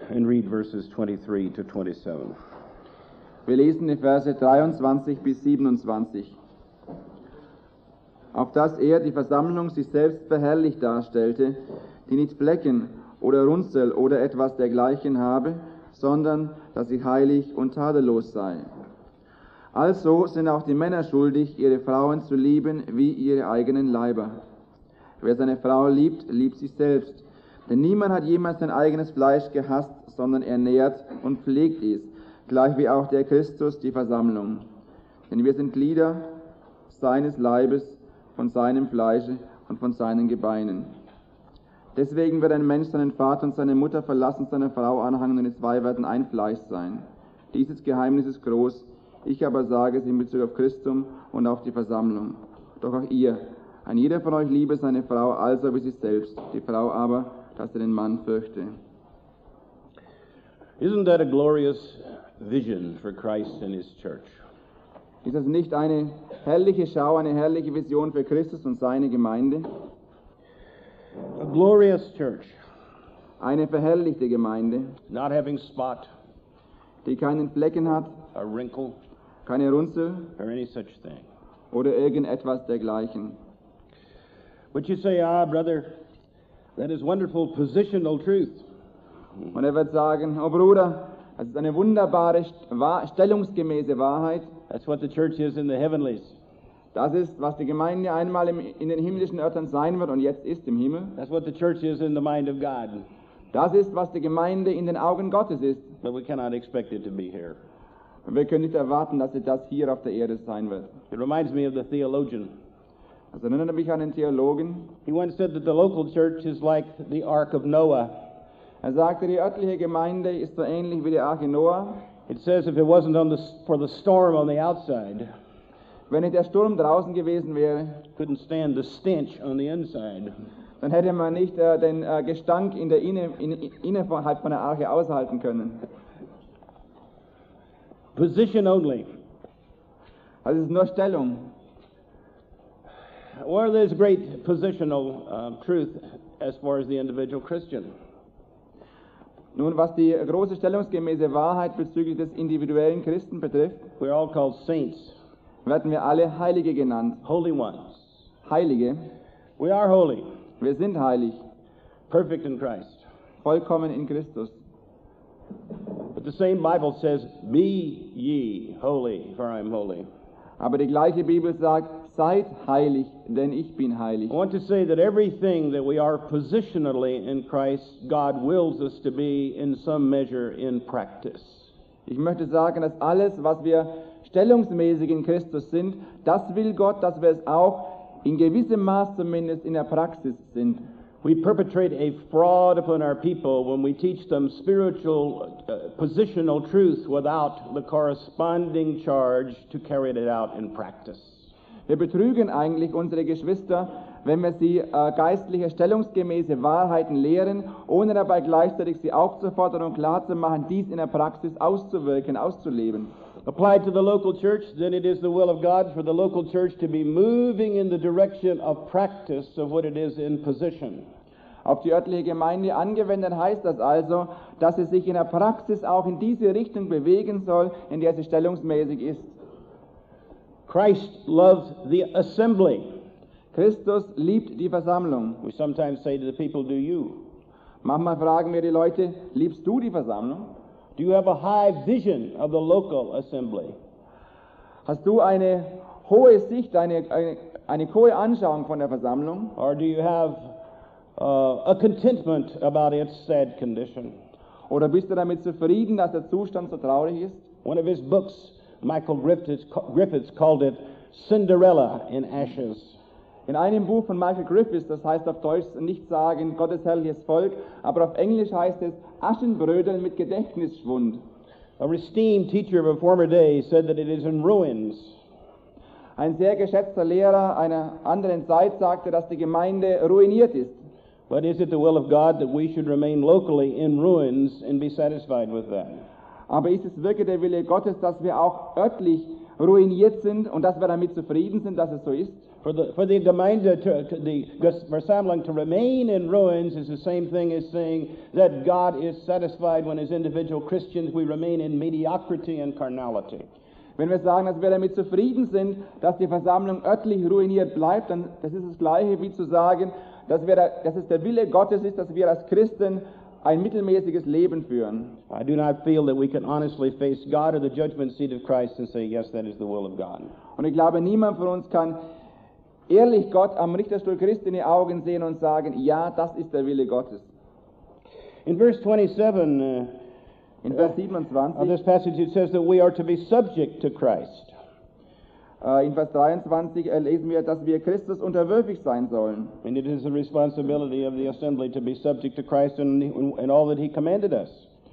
and read verses 23 to 27. Wir lesen die Verse 23 bis 27. Auf dass er, die Versammlung, sich selbst verherrlicht darstellte, die nicht Flecken oder Runzel oder etwas dergleichen habe, sondern dass sie heilig und tadellos sei. Also sind auch die Männer schuldig, ihre Frauen zu lieben wie ihre eigenen Leiber. Wer seine Frau liebt, liebt sich selbst. Denn niemand hat jemals sein eigenes Fleisch gehasst, sondern er nährt und pflegt es, gleich wie auch der Christus die Versammlung. Denn wir sind Glieder seines Leibes, von seinem Fleische und von seinen Gebeinen. Deswegen wird ein Mensch seinen Vater und seine Mutter verlassen, seine Frau anhangen, und die zwei werden ein Fleisch sein. Dieses Geheimnis ist groß, ich aber sage es in Bezug auf Christum und auf die Versammlung. Doch auch ihr, ein jeder von euch liebe seine Frau, also wie sich selbst, die Frau aber, dass er den Mann fürchte. Isn't that a glorious vision for Christ and his church? Ist das nicht eine herrliche Schau, eine herrliche Vision für Christus und seine Gemeinde? A glorious church, Eine verherrlichte Gemeinde, not having spot, die keinen Flecken hat, a wrinkle, keine Runzel or any such thing. oder irgendetwas dergleichen. But you say, brother, that is wonderful positional truth. Und er wird sagen, oh Bruder, das ist eine wunderbare, stellungsgemäße Wahrheit. That's what the church is in the heavenlies. Das ist, was die Gemeinde einmal in den himmlischen Örtern sein wird und jetzt ist im Himmel. That's what the church is in the mind of God. Das ist, was die Gemeinde in den Augen Gottes ist. But we cannot expect it to be here. Und wir können nicht erwarten, dass das hier auf der Erde sein wird. It reminds me of the theologian. Das erinnert mich an den Theologen. He once said that the local church is like the Ark of Noah. Er sagte, die örtliche Gemeinde ist so ähnlich wie die Arche Noah. It says if it wasn't for the storm on the outside, Wenn nicht der Sturm draußen gewesen wäre, couldn't stand the stench on the inside. dann hätte man nicht den Gestank innerhalb von der Arche aushalten können. Position only. Also es ist nur Stellung. Well, there's great positional truth as far as the individual Christian. Nun, was die große stellungsgemäße Wahrheit bezüglich des individuellen Christen betrifft, We're all called saints, werden wir alle Heilige genannt. holy ones. Heilige. We are holy, Wir sind heilig, perfect in Christ. vollkommen in Christus. But the same Bible says, be ye holy, for I am holy. Aber die gleiche Bibel sagt, seid heilig, denn ich bin heilig. I want to say that everything that we are positionally in Christ, God wills us to be in some measure in practice. Ich möchte sagen, dass alles, was wir stellungsmäßig in Christus sind, das will Gott, dass wir es auch in gewissem Maß zumindest in der Praxis sind. We perpetrate a fraud upon our people when we teach them spiritual, positional truth without the corresponding charge to carry it out in practice. Wir betrügen eigentlich unsere Geschwister, wenn wir sie geistliche, stellungsgemäße Wahrheiten lehren, ohne dabei gleichzeitig sie aufzufordern und klarzumachen, dies in der Praxis auszuwirken, auszuleben. Applied to the local church, then it is the will of God for the local church to be moving in the direction of practice of what it is in position. Auf die örtliche Gemeinde angewendet heißt das also, dass sie sich in der Praxis auch in diese Richtung bewegen soll, in der sie stellungsmäßig ist. Christ loves the assembly. Christus liebt die Versammlung. We sometimes say to the people, do you? Manchmal fragen wir die Leute, liebst du die Versammlung? Do you have a high vision of the local assembly? Hast du eine hohe Sicht, eine hohe Anschauung von der Versammlung? Or do you have a contentment about its sad condition? Oder bist du damit zufrieden, dass der Zustand so traurig ist? One of his books, Michael Griffiths called it Cinderella in Ashes. In einem Buch von Michael Griffiths, das heißt auf Deutsch nicht sagen Gottes herrliches Volk, aber auf Englisch heißt es Aschenbrödel mit Gedächtnisschwund. A esteemed teacher of a former day said that it is in ruins. Ein sehr geschätzter Lehrer einer anderen Zeit sagte, dass die Gemeinde ruiniert ist. But is it the will of God that we should remain locally in ruins and be satisfied with that? Aber ist es wirklich der Wille Gottes, dass wir auch örtlich ruiniert sind und dass wir damit zufrieden sind, dass es so ist? For the Gemeinde, the Versammlung to remain in ruins is the same thing as saying that God is satisfied when as individual Christians we remain in mediocrity and carnality. Wenn wir sagen, dass wir damit zufrieden sind, dass die Versammlung örtlich ruiniert bleibt, dann das ist das Gleiche wie zu sagen, dass es der Wille Gottes ist, dass wir als Christen ein mittelmäßiges Leben führen. I do not feel that we can honestly face God or the judgment seat of Christ and say, yes, that is the will of God. Und ich glaube, niemand von uns kann ehrlich Gott am Richterstuhl Christi in die Augen sehen und sagen, ja, das ist der Wille Gottes. In verse 27 In Vers of 27, this passage it says that we are to be subject to Christ. in Vers 23 lesen wir, dass wir Christus unterwürfig sein sollen. And it is the responsibility of the assembly to be subject to Christ in all that he commanded us.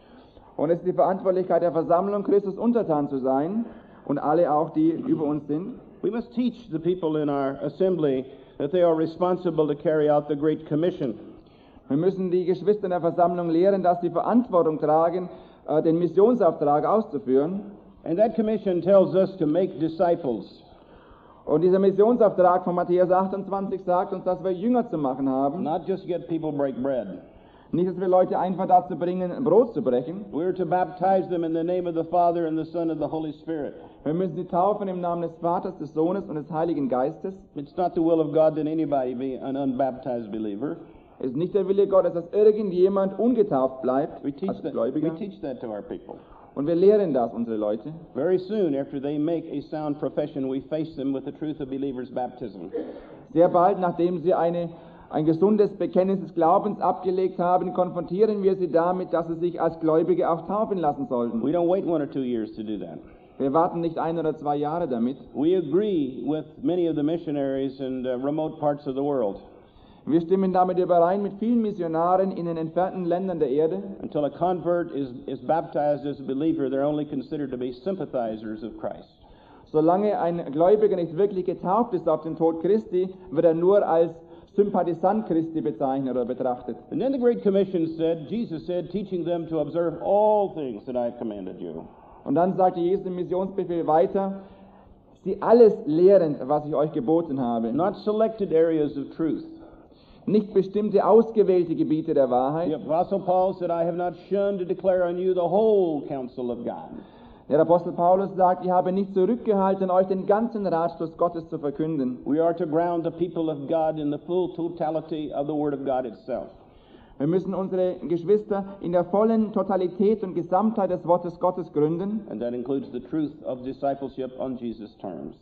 Und es ist die Verantwortlichkeit der Versammlung, Christus untertan zu sein und alle auch, die über uns sind. We must teach the people in our assembly that they are responsible to carry out the Great Commission. Wir müssen die Geschwister in der Versammlung lehren, dass sie Verantwortung tragen, den Missionsauftrag auszuführen. And that commission tells us to make disciples. Und dieser Missionsauftrag von Matthäus 28 sagt uns, dass wir Jünger zu machen haben. Not just get people break bread. Nicht, dass wir Leute einfach dazu bringen, Brot zu brechen. We're to baptize them in the name of the Father and the Son and the Holy Spirit. Wir müssen sie taufen im Namen des Vaters, des Sohnes und des Heiligen Geistes. It's not the will of God that anybody be an unbaptized believer. Es ist nicht der Wille Gottes, dass irgendjemand ungetauft bleibt We teach als that, Gläubiger. to our people. Und wir lehren das unsere Leute. Very soon after they make a sound profession, we face them with the truth of believers' baptism. Sehr bald, nachdem sie ein gesundes Bekenntnis des Glaubens abgelegt haben, konfrontieren wir sie damit, dass sie sich als Gläubige auch taufen lassen sollten. We don't wait 1 or 2 years to do that. Wir warten nicht 1 oder 2 Jahre damit. We agree with many of the missionaries in remote parts of the world. Wir stimmen damit überein mit vielen Missionaren in den entfernten Ländern der Erde. Until a convert is baptized as a believer, they're only considered to be sympathizers of Christ. Solange ein Gläubiger nicht wirklich getauft ist auf den Tod Christi, wird er nur als Sympathisant Christi bezeichnet oder betrachtet. And then the Great Commission said, Jesus said, teaching them to observe all things that I have commanded you. Und dann sagte Jesus im Missionsbefehl weiter, sie alles lehren, was ich euch geboten habe. Not selected areas of truth. Nicht bestimmte ausgewählte Gebiete der The Wahrheit. Apostle Paul said, I have not shunned to declare on you the whole counsel of God. Der Apostel Paulus sagt, ich habe nicht zurückgehalten, euch den ganzen Ratschluss Gottes zu verkünden. We are to ground the people of God in the full totality of the Word of God itself. Wir müssen unsere Geschwister in der vollen Totalität und Gesamtheit des Wortes Gottes gründen. And that includes the truth of discipleship on Jesus' terms.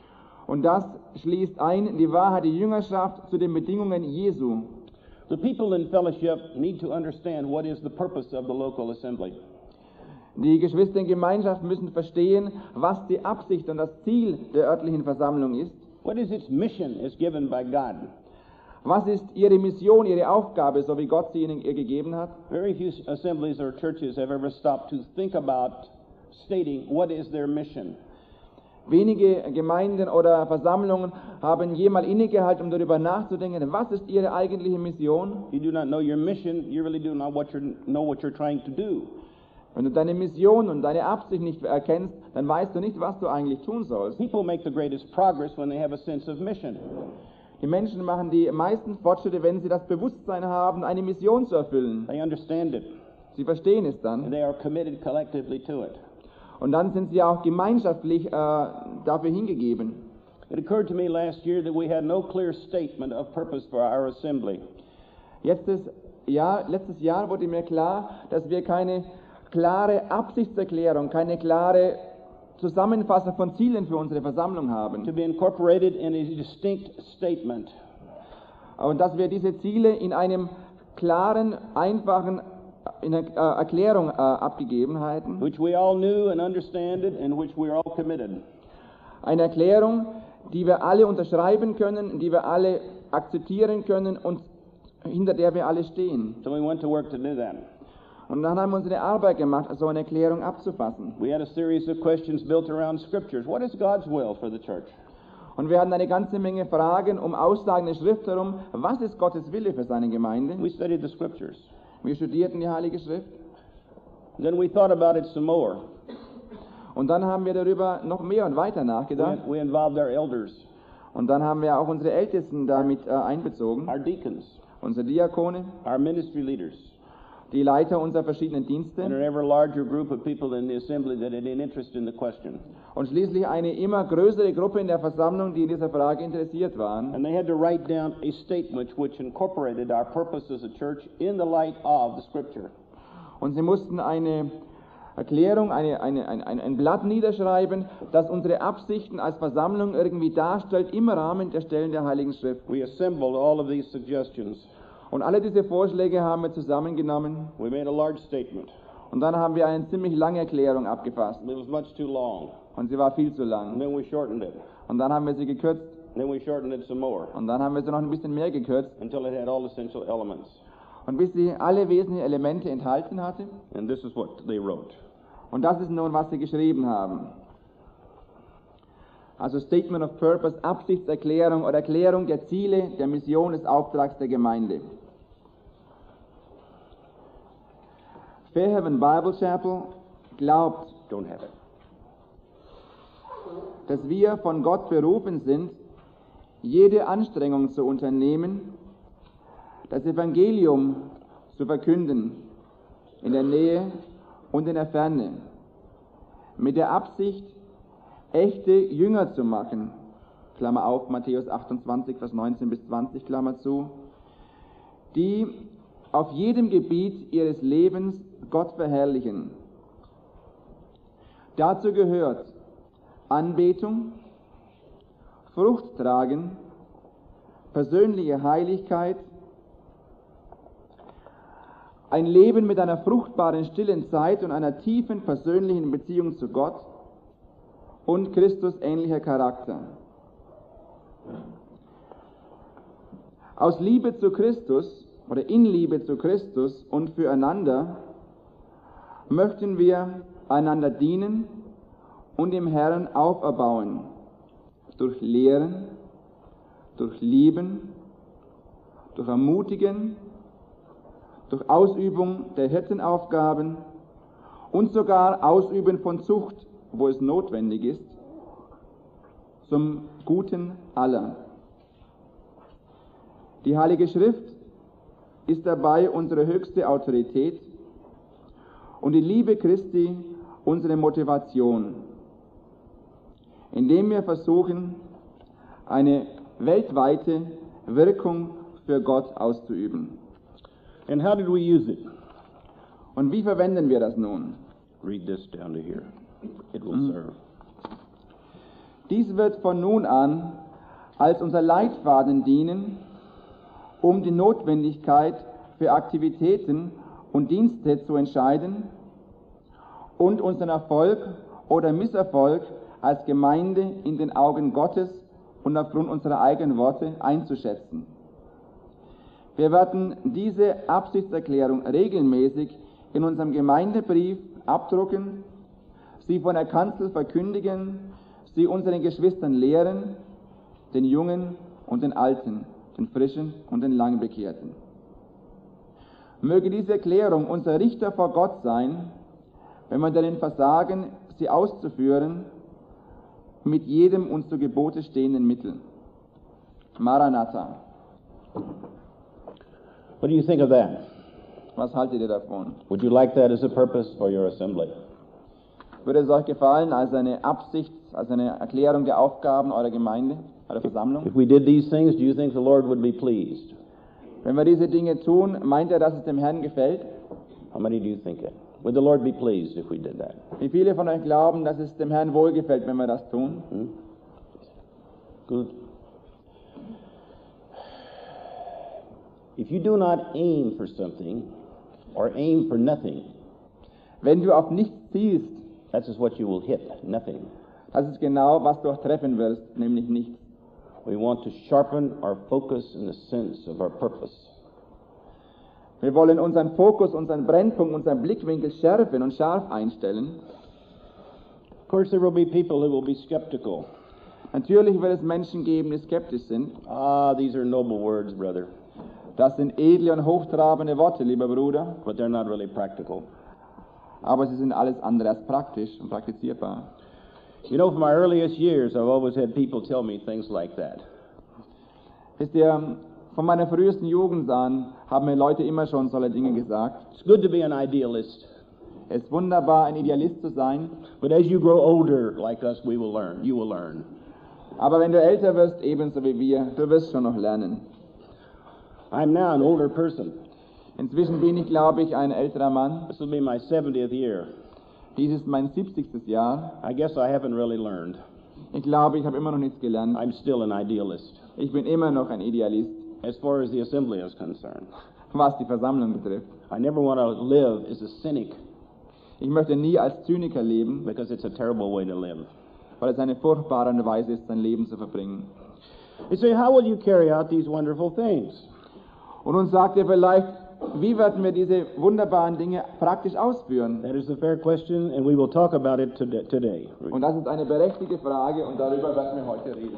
Und das schließt ein die Wahrheit der Jüngerschaft zu den Bedingungen Jesu. The people in fellowship need to understand what is the purpose of the local assembly. Die Geschwister in Gemeinschaft müssen verstehen, was die Absicht und das Ziel der örtlichen Versammlung ist. What is its mission as given by God? Was ist ihre Mission, ihre Aufgabe, so wie Gott sie ihnen ihr gegeben hat? Very few assemblies or churches have ever stopped to think about stating what is their mission. Wenige Gemeinden oder Versammlungen haben jemals innegehalten, um darüber nachzudenken, was ist ihre eigentliche Mission? You do not know your mission, you really do not know what you're trying to do. Wenn du deine Mission und deine Absicht nicht erkennst, dann weißt du nicht, was du eigentlich tun sollst. People make the greatest progress when they have a sense of mission. Die Menschen machen die meisten Fortschritte, wenn sie das Bewusstsein haben, eine Mission zu erfüllen. They understand it, Sie verstehen es and dann. they are committed collectively to it. Und dann sind sie auch gemeinschaftlich dafür hingegeben. It occurred to me last year that we had no clear statement of purpose for our assembly. Letztes Jahr wurde mir klar, dass wir keine klare Absichtserklärung, keine klare Zusammenfassung von Zielen für unsere Versammlung haben. To be incorporated in a distinct statement. Und dass wir diese Ziele in einem klaren, einfachen in einer Erklärung abgegeben hatten. Which we all knew and understand it, and which we are all committed. Eine Erklärung, die wir alle unterschreiben können, die wir alle akzeptieren können und hinter der wir alle stehen. So we went to work to do that. Und dann haben wir unsere Arbeit gemacht, so eine Erklärung abzufassen. We had a series of questions built around scriptures. What is God's will for the church? Und wir hatten eine ganze Menge Fragen um Aussagen der Schrift herum. Was ist Gottes Wille für seine Gemeinde? We studied the scriptures. Wir studierten die Heilige Schrift. Then we thought about it some more. Und dann haben wir darüber noch mehr und weiter nachgedacht. We involved our elders. Und dann haben wir auch unsere Ältesten damit einbezogen, our deacons, unsere Diakone, our ministry leaders, die Leiter unserer verschiedenen and Dienste an ever larger group of people in the assembly that had an interest in the question. und schließlich eine immer größere Gruppe in der Versammlung, die in dieser Frage interessiert waren. And they had to write down a statement which incorporated our purpose as a church in the light of the Scripture. Und sie mussten eine Erklärung, ein Blatt niederschreiben, das unsere Absichten als Versammlung irgendwie darstellt im Rahmen der Stellen der Heiligen Schrift. We assembled all of these suggestions. Und alle diese Vorschläge haben wir zusammengenommen We made a large statement. und dann haben wir eine ziemlich lange Erklärung abgefasst. It was much too long. Und sie war viel zu And lang. then we shortened it. Und dann haben wir sie gekürzt And then we shortened it some more und dann haben wir sie noch ein bisschen mehr gekürzt. until it had all essential elements. Und bis sie alle wesentlichen Elemente enthalten hatte. And this is what they wrote. Und das ist nun, was sie geschrieben haben. Also Statement of Purpose, Absichtserklärung oder Erklärung der Ziele, der Mission, des Auftrags der Gemeinde. Fairhaven Bible Chapel glaubt, Don't have it. dass wir von Gott berufen sind, jede Anstrengung zu unternehmen, das Evangelium zu verkünden, in der Nähe und in der Ferne, mit der Absicht, echte Jünger zu machen, Klammer auf, Matthäus 28, Vers 19 bis 20, Klammer zu, die auf jedem Gebiet ihres Lebens Gott verherrlichen. Dazu gehört Anbetung, Frucht tragen, persönliche Heiligkeit, ein Leben mit einer fruchtbaren, stillen Zeit und einer tiefen persönlichen Beziehung zu Gott und Christus ähnlicher Charakter. Aus Liebe zu Christus oder in Liebe zu Christus und füreinander möchten wir einander dienen und im Herrn auferbauen, durch Lehren, durch Lieben, durch Ermutigen, durch Ausübung der Hirtenaufgaben und sogar Ausüben von Zucht, wo es notwendig ist, zum Guten aller. Die Heilige Schrift ist dabei unsere höchste Autorität und die Liebe Christi unsere Motivation, indem wir versuchen, eine weltweite Wirkung für Gott auszuüben. And how did we use it? Und wie verwenden wir das nun? Read this down to here. It will serve. Dies wird von nun an als unser Leitfaden dienen, um die Notwendigkeit für Aktivitäten und Dienste zu entscheiden und unseren Erfolg oder Misserfolg als Gemeinde in den Augen Gottes und aufgrund unserer eigenen Worte einzuschätzen. Wir werden diese Absichtserklärung regelmäßig in unserem Gemeindebrief abdrucken, sie von der Kanzel verkündigen, sie unseren Geschwistern lehren, den Jungen und den Alten, den Frischen und den Langbekehrten. Möge diese Erklärung unser Richter vor Gott sein, wenn wir darin versagen, sie auszuführen, mit jedem uns zu Gebote stehenden Mittel. Maranatha. What do you think of that? Was haltet ihr davon? Would you like that as a purpose for your assembly? Würde es euch gefallen als eine Absicht, als eine Erklärung der Aufgaben eurer Gemeinde, eurer Versammlung? If we did these things, do you think the Lord would be pleased? Wenn wir diese Dinge tun, meint er, dass es dem Herrn gefällt? How many do you think that? Would the Lord be pleased if we did that? Wie viele von euch glauben, dass es dem Herrn wohlgefällt, wenn wir das tun? Good. If you do not aim for something or aim for nothing, Wenn du auf nichts zielst, that's just what you will hit, nothing. das ist genau, was du auch treffen wirst, nämlich nichts. We want to sharpen our focus in the sense of our purpose. Wir wollen unseren Fokus, unseren Brennpunkt, unseren Blickwinkel schärfen und scharf einstellen. Of course, there will be people who will be skeptical. Natürlich wird es Menschen geben, die skeptisch sind. Ah, these are noble words, brother, Das sind edle und hochtrabende Worte, lieber Bruder, but they're not really practical. aber sie sind alles andere als praktisch und praktizierbar. You know, from my earliest years, I've always had people tell me things like that. Wisst ihr, von meiner frühesten Jugend an haben mir Leute immer schon solche Dinge gesagt. It's good to be an idealist, Es ist wunderbar, ein Idealist zu sein, but as you grow older, like us, you will learn. aber wenn du älter wirst, ebenso wie wir, du wirst schon noch lernen. I'm now an older person. Inzwischen bin ich, glaube ich, ein älterer Mann. This will be my 70th year. Dies ist mein 70. Jahr. I guess I haven't really learned. Ich glaube, ich habe immer noch nichts gelernt. I'm still an idealist, Ich bin immer noch ein Idealist, as far as the assembly is concerned. was die Versammlung betrifft. I never want to live as a cynic, Ich möchte nie als Zyniker leben, because it's a terrible way to live. weil es eine furchtbare Weise ist, sein Leben zu verbringen. You say, how will you carry out these wonderful things? Und nun sagt ihr vielleicht, wie werden wir diese wunderbaren Dinge praktisch ausführen? That is a fair question, and we will talk about it today. Und das ist eine berechtigte Frage und darüber werden wir heute reden.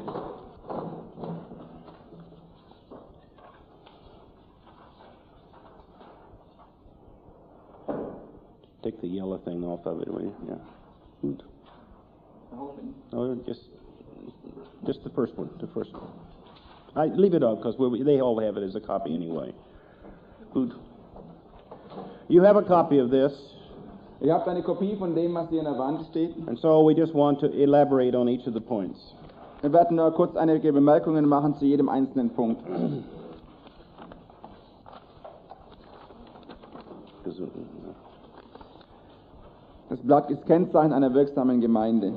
Take the yellow thing off of it, will you? Yeah. Good. Oh, just the first one. The first one. I leave it up because they all have it as a copy anyway. Good. You have a copy of this, Ihr habt eine Kopie von dem, was hier an der Wand steht. and so we just want to elaborate on each of the points. Wir werden nur kurz einige Bemerkungen machen zu jedem einzelnen Punkt. Das Blatt ist Kennzeichen einer wirksamen Gemeinde.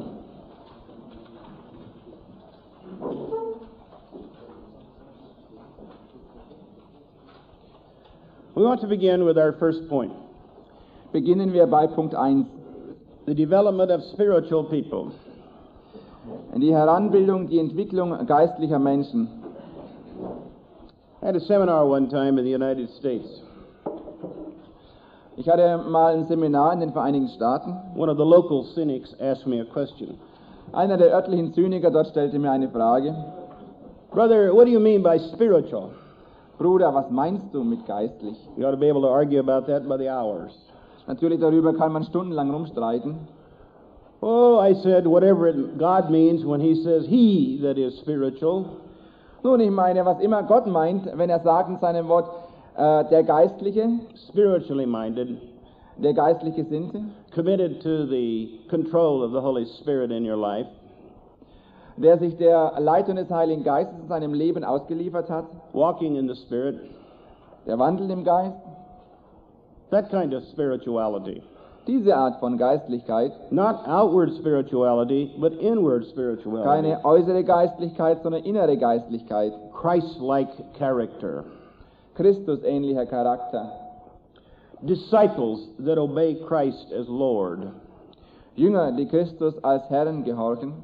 We want to begin with our first point, Beginnen wir bei Punkt 1. the development of spiritual people. Die Heranbildung, die Entwicklung geistlicher Menschen. I had a seminar one time in the United States. Ich hatte mal ein Seminar in den Vereinigten Staaten. One of the local cynics asked me a question. Einer der örtlichen Zyniker dort stellte mir eine Frage. Brother, what do you mean by spiritual? Bruder, was meinst du mit geistlich? You ought to be able to argue about that by the hours. Natürlich, darüber kann man stundenlang rumstreiten. Oh, I said, whatever God means when he says he that is spiritual. Nun, ich meine, was immer Gott meint, wenn er sagt in seinem Wort, der Geistliche, Spiritually minded, der geistlich Gesinnte, committed to the control of the Holy Spirit in your life, der sich der Leitung des Heiligen Geistes in seinem Leben ausgeliefert hat, walking in the Spirit, der wandelt im Geist, that kind of spirituality. diese Art von Geistlichkeit, Not outward spirituality, but inward spirituality. keine äußere Geistlichkeit, sondern innere Geistlichkeit, Christ-like character. Christusähnlicher Charakter, Disciples that obey Christ as Lord. Jünger, die Christus als Herrn gehorchen.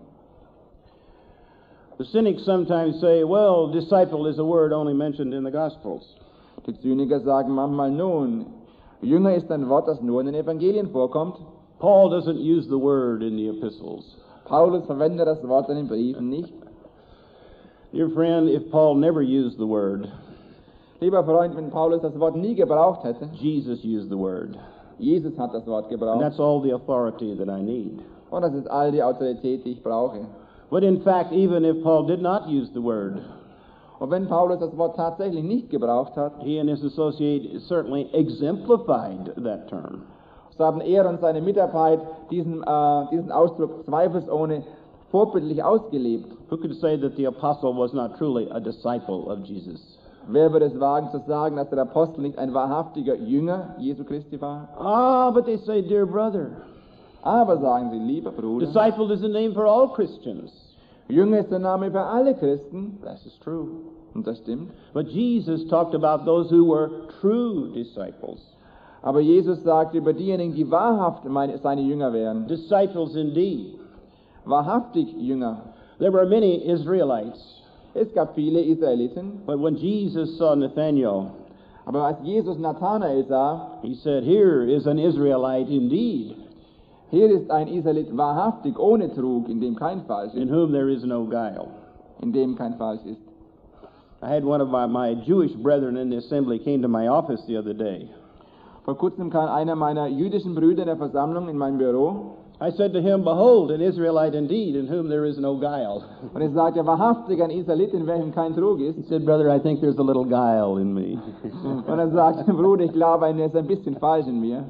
The cynics sometimes say, well, disciple is a word only mentioned in the Gospels. Die Zyniker sagen manchmal, nun, Jünger ist ein Wort, das nur in den Evangelien vorkommt. Paul doesn't use the word in the epistles. Paulus verwendet das Wort in den Briefen nicht. Dear friend, if Paul never used the word, Lieber Freund, wenn Paulus das Wort nie gebraucht hätte, Jesus used the word. Jesus hat das Wort And gebraucht. that's all the authority that I need. Und das ist all die Autorität, die ich brauche. But in fact, even if Paul did not use the word, Und wenn Paulus das Wort tatsächlich nicht gebraucht hat, he and his associate certainly exemplified that term. so haben er und seine Mitarbeiter diesen Ausdruck zweifelsohne vorbildlich ausgelebt. Who could say that the apostle was not truly a disciple of Jesus? Wer würde es wagen zu sagen, dass der Apostel nicht ein wahrhaftiger Jünger Jesu Christi war? Ah, but they say, dear brother, Aber sagen sie, lieber Bruder, disciple is a name for all Christians. Jünger ist der Name für alle Christen. That is true. Und das stimmt. But Jesus talked about those who were true disciples. Aber Jesus sagt über diejenigen, die wahrhaft seine Jünger wären. Disciples indeed. Wahrhaftig Jünger. There were many Israelites. Es gab viele Israeliten. But when Jesus saw Nathanael, Aber als Jesus Nathanael sah, he said, here is an Israelite indeed, hier ist ein Israelit wahrhaftig, ohne Trug, in dem kein Falsch in ist. whom there is no guile. In dem kein Falsch ist. I had one of my Jewish brethren in the assembly came to my office the other day. Vor kurzem kam einer meiner jüdischen Brüder in der Versammlung in mein Büro. I said to him, Behold, an Israelite indeed, in whom there is no guile. Und er sagte, wahrhaftig ein Israelit, in welchem kein Trug ist. He said, Brother, I think there's a little guile in me. Und er sagte, Bruder, ich glaube, er ist ein bisschen falsch in mir.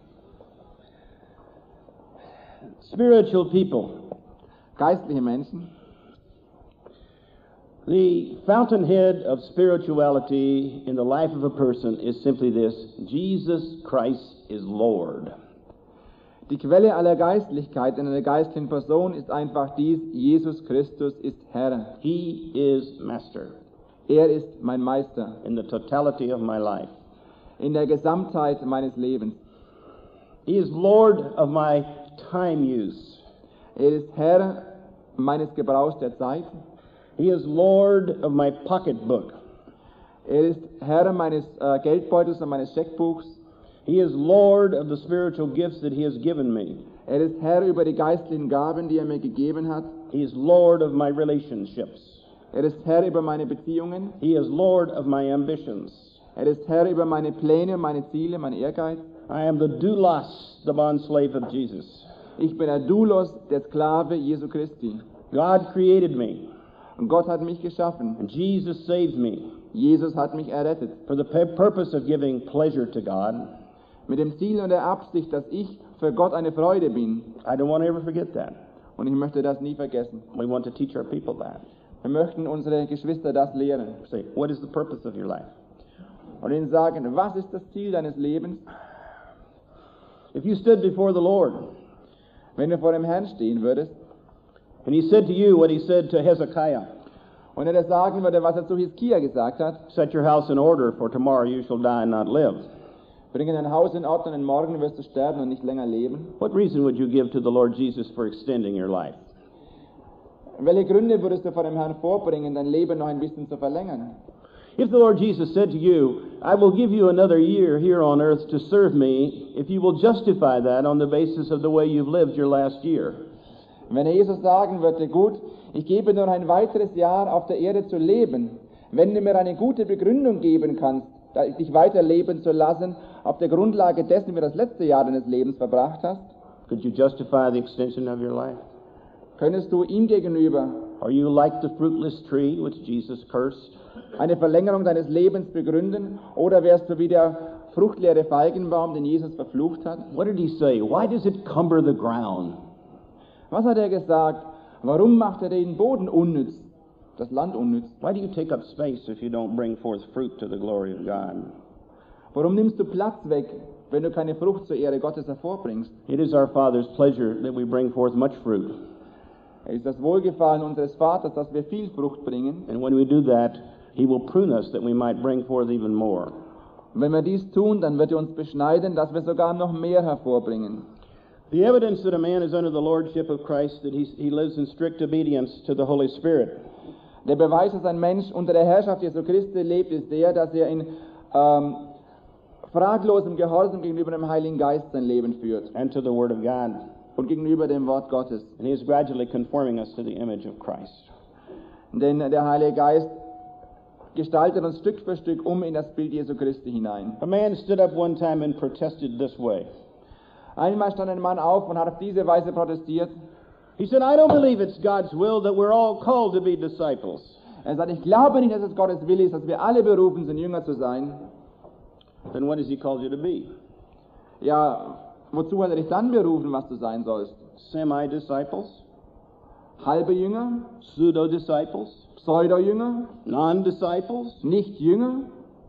Spiritual people. Geistliche Menschen. The fountainhead of spirituality in the life of a person is simply this: Jesus Christ is Lord. Die Quelle aller Geistlichkeit in einer geistlichen Person ist einfach dies: Jesus Christus ist Herr. He is Master Er ist mein Meister in the totality of my life. in der Gesamtheit meines Lebens. He is Lord of my time use. Er ist Herr meines Gebrauchs der Zeit. He is Lord of my pocketbook. Er ist Herr meines Geldbeutels und meines Scheckbuchs. He is Lord of the spiritual gifts that He has given me. Er ist Herr über die geistlichen Gaben, die er mir gegeben hat. He is Lord of my relationships. Er ist Herr über meine Beziehungen. He is Lord of my ambitions. Er ist Herr über meine Pläne, meine Ziele, mein Ehrgeiz. I am the doulos, the bondslave of Jesus. Ich bin der Doulos, der Sklave Jesu Christi. God created me, Und Gott hat mich geschaffen. and Jesus saved me Jesus hat mich errettet. for the purpose of giving pleasure to God. Mit dem Ziel und der Absicht, dass ich für Gott eine Freude bin. I don't want to ever forget that. Und ich möchte das nie vergessen. We want to teach our people that. Wir möchten unsere Geschwister das lehren. Say, what is the purpose of your life? Und ihnen sagen, was ist das Ziel deines Lebens? If you stood before the Lord, Wenn du vor dem Herrn stehen würdest and He said to you what He said to Hezekiah, und er dir sagen würde, was er zu Hiskia gesagt hat, set your house in order, for tomorrow you shall die and not live. bringe dein Haus in Ordnung und morgen wirst du sterben und nicht länger leben. What reason would you give to the Lord Jesus for extending your life? Welche Gründe würdest du vor dem Herrn vorbringen, dein Leben noch ein bisschen zu verlängern? If the Lord Jesus said to you, I will give you another year here on earth to serve me, if you will justify that on the basis of the way you've lived your last year. Wenn Jesus sagen würde, gut, ich gebe nur ein weiteres Jahr auf der Erde zu leben, wenn du mir eine gute Begründung geben kannst, dich weiterleben zu lassen, auf der Grundlage dessen, wie du das letzte Jahr deines Lebens verbracht hast, Could you justify the extension of your life? könntest du ihm gegenüber Are you like the fruitless tree which Jesus cursed? eine Verlängerung deines Lebens begründen, oder wärst du wie der fruchtleere Feigenbaum, den Jesus verflucht hat? What did He say? Why does it cumber the ground? Was hat er gesagt? Warum macht er den Boden unnütz, das Land unnütz? Why do you take up space if you don't bring forth fruit to the glory of God? Warum nimmst du Platz weg, wenn du keine Frucht zur Ehre Gottes hervorbringst? It is our Father's pleasure that we bring forth much fruit. Es ist das Wohlgefallen unseres Vaters, dass wir viel Frucht bringen. And when we do that, He will prune us that we might bring forth even more. Und wenn wir dies tun, dann wird er uns beschneiden, dass wir sogar noch mehr hervorbringen. The evidence that a man is under the lordship of Christ, that he lives in strict obedience to the Holy Spirit. Der Beweis, dass ein Mensch unter der Herrschaft Jesu Christi lebt, ist der, dass er in fraglosem Gehorsam gegenüber dem Heiligen Geist sein Leben führt And to the Word of God. und gegenüber dem Wort Gottes. And He is gradually conforming us to the image of Christ. Denn der Heilige Geist gestaltet uns Stück für Stück in das Bild Jesu Christi hinein. A man stood up one time and protested this way. Einmal stand ein Mann auf und hat auf diese Weise protestiert. He said, I don't believe it's God's will that we're all called to be disciples. Er sagt, ich glaube nicht, dass es Gottes Wille ist, dass wir alle berufen sind, Jünger zu sein. Then what has He called you to be? Ja, wozu hat er dich dann berufen, was du sein sollst? Semi-disciples? Halbe Jünger? Pseudo-disciples? Pseudo-Jünger? Non-disciples? Nicht Jünger?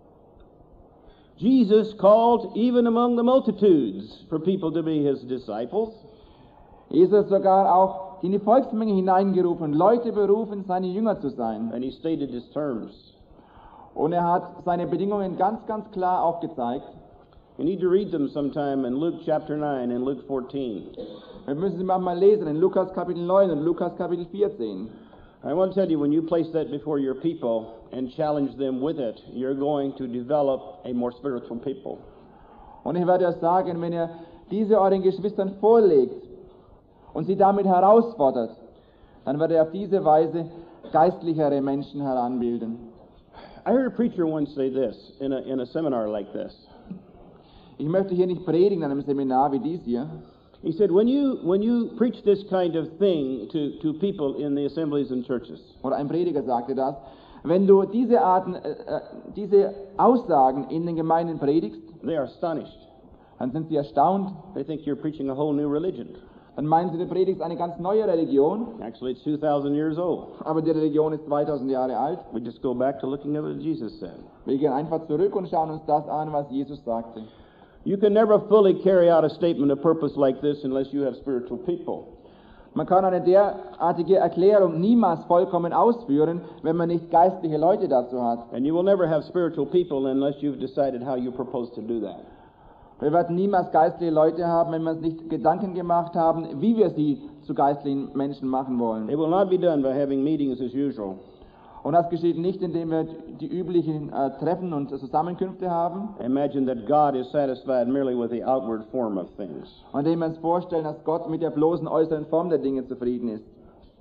Jesus called even among the multitudes for people to be His disciples. Jesus sogar auch in die Volksmenge hineingerufen, Leute berufen, seine Jünger zu sein. And He stated His terms. Und er hat seine Bedingungen ganz, ganz klar aufgezeigt. You need to read them sometime in Luke chapter 9 and Luke 14. Wir müssen sie mal lesen in Lukas Kapitel 9 und Lukas Kapitel 14. I want to tell you, when you place that before your people and challenge them with it, you're going to develop a more spiritual people. Und ich werde euch sagen, wenn ihr diese euren Geschwistern vorlegt und sie damit herausfordert, dann werdet ihr auf diese Weise geistlichere Menschen heranbilden. I heard a preacher once say this in a seminar like this. Ich möchte hier nicht predigen an einem Seminar wie dies hier. He said, when you preach this kind of thing to people in the assemblies and churches, Oder ein Prediger sagte das. Wenn du diese Aussagen in den Gemeinden predigst, they are astonished. dann sind sie erstaunt. They think you're preaching a whole new religion. Dann meinen sie, du predigst eine ganz neue Religion, Actually, it's 2,000 years old. aber die Religion ist 2000 Jahre alt. We just go back to looking at what Jesus said. Wir gehen einfach zurück und schauen uns das an, was Jesus sagte. You can never fully carry out a statement of purpose like this unless you have spiritual people. Man kann eine derartige Erklärung niemals vollkommen ausführen, wenn man nicht geistliche Leute dazu hat. And you will never have spiritual people unless you've decided how you propose to do that. Wir werden niemals geistliche Leute haben, wenn wir uns nicht Gedanken gemacht haben, wie wir sie zu geistlichen Menschen machen wollen. It will not be done by having meetings as usual. Und das geschieht nicht, indem wir die üblichen Treffen und Zusammenkünfte haben, Imagine that God is satisfied merely with the outward form of things. und indem wir uns vorstellen, dass Gott mit der bloßen äußeren Form der Dinge zufrieden ist.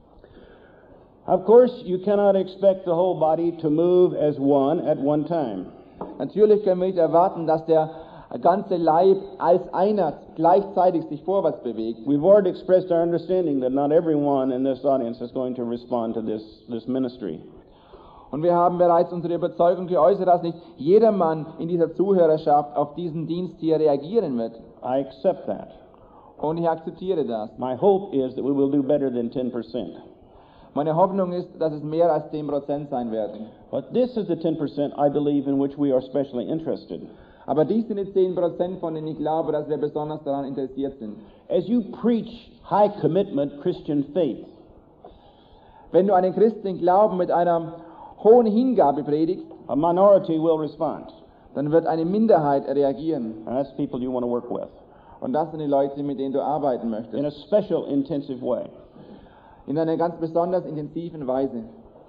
Of course, you cannot expect the whole body to move as one at one time. Natürlich können wir nicht erwarten, dass der ganze Leib als einer gleichzeitig sich vorwärts bewegt. We've already expressed our understanding that not everyone in this audience is going to respond to this ministry. Und wir haben bereits unsere Überzeugung geäußert, dass nicht jedermann in dieser Zuhörerschaft auf diesen Dienst hier reagieren wird. I accept that. Und ich akzeptiere das. My hope is that we will do better than 10%. Meine Hoffnung ist, dass es mehr als 10% sein werden. But this is the 10% I believe in which we are especially interested. Aber dies sind die 10%, von denen ich glaube, dass wir besonders daran interessiert sind. As you preach high commitment Christian faith, Wenn du einen christlichen Glauben mit einer hohen Hingabe predigst, a minority will respond. dann wird eine Minderheit reagieren. And that's people you want to work with Und das sind die Leute, mit denen du arbeiten möchtest. in a special, intensive way. In einer ganz besonders intensiven Weise.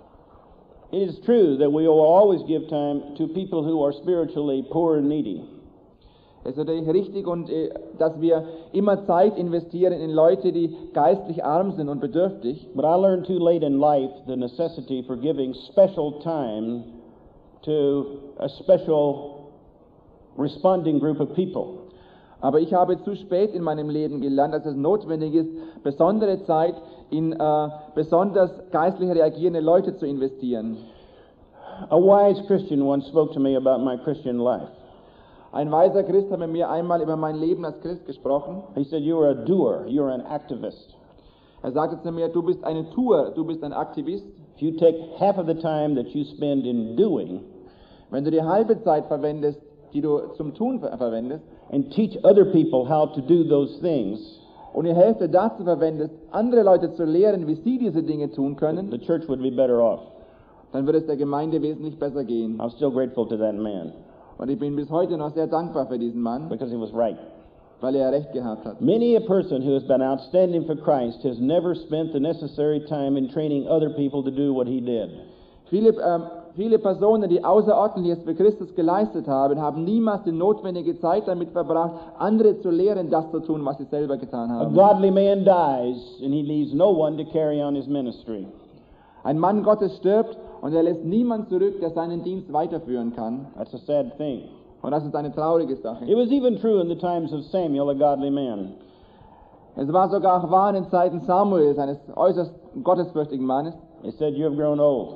It is true that we will always give time to people who are spiritually poor and needy. Es ist natürlich richtig, dass wir immer Zeit investieren in Leute, die geistlich arm sind und bedürftig. But I learned too late in life the necessity for giving special time to a special responding group of people. Aber ich habe zu spät in meinem Leben gelernt, dass es notwendig ist, besondere Zeit in besonders geistlich reagierende Leute zu investieren. A wise Christian once spoke to me about my Christian life. Ein weiser Christ hat mit mir einmal über mein Leben als Christ gesprochen. He said, "You are a doer, you are an activist. Er sagte zu mir, du bist eine Tour, du bist ein Aktivist. If you take half of the time that you spend in doing Wenn du die halbe Zeit verwendest, die du zum Tun verwendest, and teach other people how to do those things, und die Hälfte dazu verwendest, andere Leute zu lehren, wie sie diese Dinge tun the können, church would be better off." dann wird es der Gemeinde wesentlich besser gehen. I'm still grateful to that man Und ich bin bis heute noch sehr dankbar für diesen Mann, because he was right. weil er recht gehabt hat. Many a person who has been outstanding for Christ has never spent the necessary time in training other people to do what he did. Viele Personen, die Außerordentliches für Christus geleistet haben, haben niemals die notwendige Zeit damit verbracht, andere zu lehren, das zu tun, was sie selber getan A haben. godly man dies, and he leaves no one to carry on his ministry. Ein Mann Gottes stirbt und er lässt niemand zurück, der seinen Dienst weiterführen kann. That's a sad thing. Und das ist eine traurige Sache. It was even true in the times of Samuel, a godly man. Es war sogar wahr in Zeiten Samuels, eines äußerst gottesfürchtigen Mannes. He said, "You have grown old,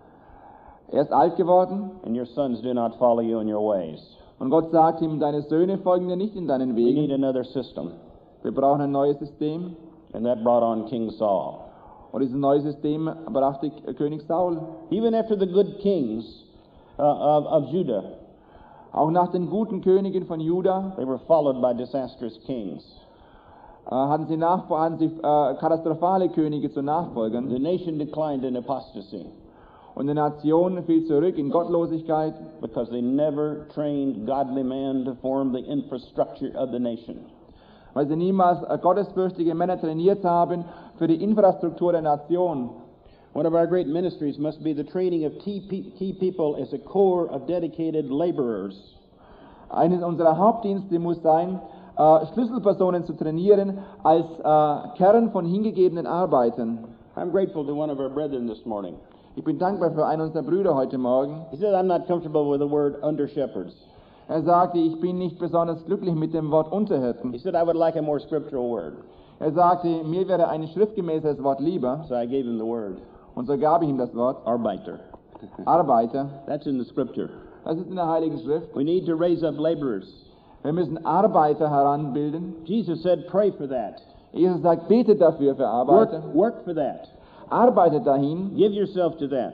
Er ist alt geworden and your sons do not follow you in your ways. und Gott sagt ihm, deine Söhne folgen dir nicht in deinen We need Wegen. another system." Wir brauchen ein neues System. And that brought on King Saul. Und dieses neue System brachte König Saul. Even after the good kings of Judah, Auch nach den guten Königen von Juda they were followed by disastrous kings. hatten sie katastrophale Könige zu Nachfolgern. The nation declined in apostasy Und die Nation fiel zurück in Gottlosigkeit, because they never trained godly men to form the infrastructure of the nation. weil sie niemals gottesfürchtige Männer trainiert haben für die Infrastruktur der Nation. One of our great ministries must be the training of key people as a corps of dedicated laborers. Eines unserer Hauptdienste muss sein, Schlüsselpersonen zu trainieren als Kern von hingegebenen Arbeitern. I'm grateful to one of our brethren this morning. Ich bin dankbar für einen unserer Brüder heute Morgen. He said, "I'm not comfortable with the word under shepherds." Er sagte, ich bin nicht besonders glücklich mit dem Wort Unterhirten. He said, I would like a more scriptural word. Er sagte, mir wäre ein schriftgemäßes Wort lieber. So I gave him the word. Und so gab ich ihm das Wort. Arbeiter. Arbeiter. That's in the scripture. Das ist in der Heiligen Schrift. We need to raise up laborers. Wir müssen Arbeiter heranbilden. Jesus said, pray for that. Jesus sagt, betet dafür für Arbeiter. Work for that. Arbeitet dahin. Give yourself to that.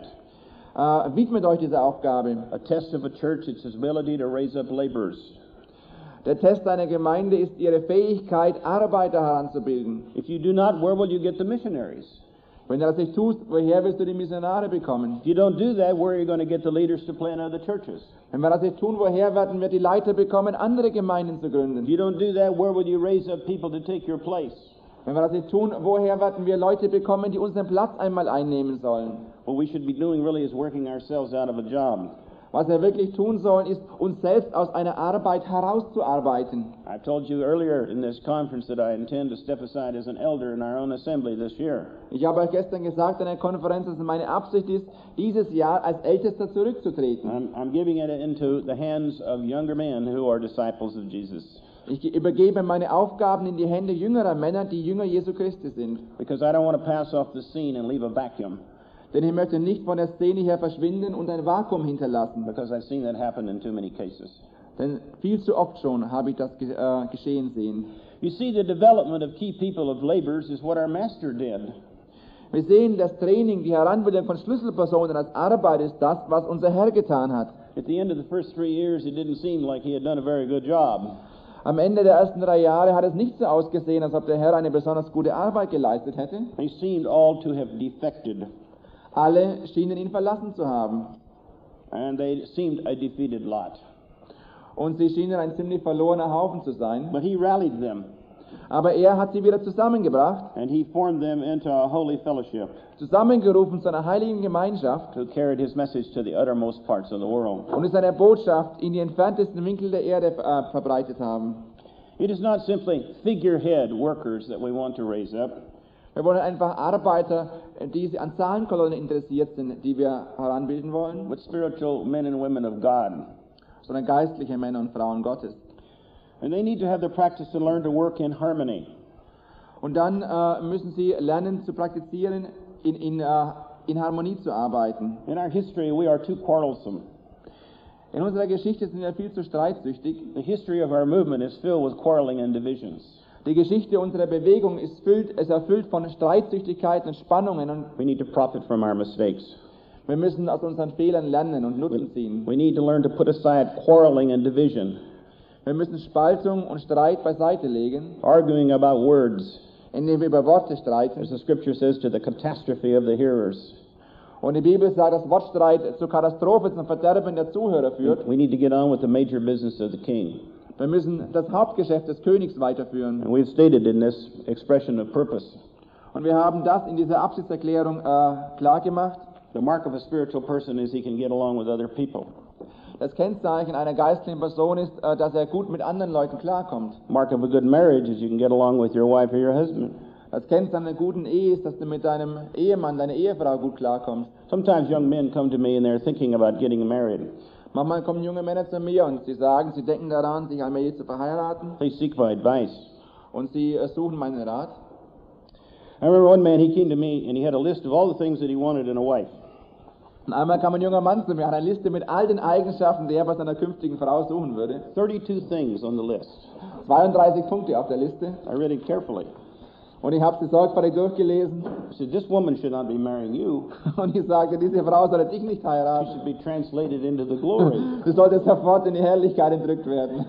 Widmet euch dieser Aufgabe. A test of a church is its ability to raise up laborers. Der Test einer Gemeinde ist ihre Fähigkeit, Arbeiter heranzubilden. If you do not, where will you get the missionaries? Wenn du das nicht tust, woher wirst du die Missionare bekommen? If you don't do that, where are you going to get the leaders to plant other churches? Wenn wir das nicht tun, woher werden wir die Leiter bekommen, andere Gemeinden zu gründen? If you don't do that, where will you raise up people to take your place? Wenn wir das nicht tun, woher werden wir Leute bekommen, die unseren Platz einmal einnehmen sollen? What we should be doing really is working ourselves out of a job. Was wir wirklich tun sollen, ist, uns selbst aus einer Arbeit herauszuarbeiten. I told you earlier in this conference that I intend to step aside as an elder in our own assembly this year. Ich habe euch gestern gesagt in der Konferenz, dass meine Absicht ist, dieses Jahr als Ältester zurückzutreten. I'm giving it into the hands of younger men who are disciples of Jesus. Ich übergebe meine Aufgaben in die Hände jüngerer Männer, die Jünger Jesu Christi sind. Because I don't want to pass off the scene and leave a vacuum. Denn ich möchte nicht von der Szene her verschwinden und ein Vakuum hinterlassen. Because I've seen that happen in too many cases. Denn viel zu oft schon habe ich das geschehen sehen. You see, the development of key people of laborers is what our master did. Wir sehen, das Training, die Heranbildung von Schlüsselpersonen als Arbeit ist das, was unser Herr getan hat. At the end of the first 3 years, it didn't seem like he had done a very good job. Am Ende der ersten 3 Jahre hat es nicht so ausgesehen, als ob der Herr eine besonders gute Arbeit geleistet hätte. They seemed all to have defected. Alle schienen ihn verlassen zu haben. And they seemed a defeated lot. Und sie schienen ein ziemlich verlorener Haufen zu sein. But he rallied them. Aber er hat sie wieder zusammengebracht. And he formed them into a holy fellowship. Zusammengerufen zu einer heiligen Gemeinschaft. Who carried his message to the uttermost parts of the world. Und seine Botschaft in die entferntesten Winkel der Erde verbreitet haben. It is not simply figurehead workers that we want to raise up. Wir wollen einfach Arbeiter, die an Zahlenkolonnen interessiert sind, die wir heranbilden wollen. But spiritual men and women of God. Sondern geistliche Männer und Frauen Gottes. And they need to have the practice to learn to work in harmony. Und dann müssen sie lernen zu praktizieren, in Harmonie zu arbeiten. In our history, we are too quarrelsome. In unserer Geschichte sind wir viel zu streitsüchtig. The history of our movement is filled with quarreling and divisions. Die Geschichte unserer Bewegung ist erfüllt von Streitsüchtigkeiten und Spannungen. Und we need to profit from our mistakes. Wir müssen aus unseren Fehlern lernen und Nutzen ziehen. We need to learn to put aside quarreling and division. Wir müssen Spaltung und Streit beiseite legen. Arguing about words. Indem wir über Worte streiten. As the scripture says, to the catastrophe of the hearers. Und die Bibel sagt, dass Wortstreit zur Katastrophe, zum Verderben der Zuhörer führt. We need to get on with the major business of the king. Wir müssen das Hauptgeschäft des Königs weiterführen. And we've stated in this expression of purpose. Und wir haben das in dieser Absichtserklärung klar gemacht. The mark of a spiritual person is he can get along with other people. Das Kennzeichen einer geistlichen Person ist, dass er gut mit anderen Leuten klarkommt. Mark of a good marriage is you can get along with your wife or your husband. Das Kennzeichen einer guten Ehe ist, dass du mit deinem Ehemann, deiner Ehefrau gut klarkommst. Sometimes young men come to me and they're thinking about getting married. Manchmal kommen junge Männer zu mir und sie sagen, sie denken daran, sich allmählich zu verheiraten. They seek my advice. Und sie suchen meinen Rat. I remember one man, he came to me and he had a list of all the things that he wanted in a wife. Und einmal kam ein junger Mann zu mir, hat eine Liste mit all den Eigenschaften, die er bei seiner künftigen Frau suchen würde. 32 things on the list. 32 Punkte auf der Liste. I read it carefully. Und ich habe sie sorgfältig durchgelesen. I said, this woman should not be marrying you. Und ich sagte, diese Frau sollte dich nicht She heiraten. should be translated into the glory. Du solltest sofort in die Herrlichkeit entrückt werden.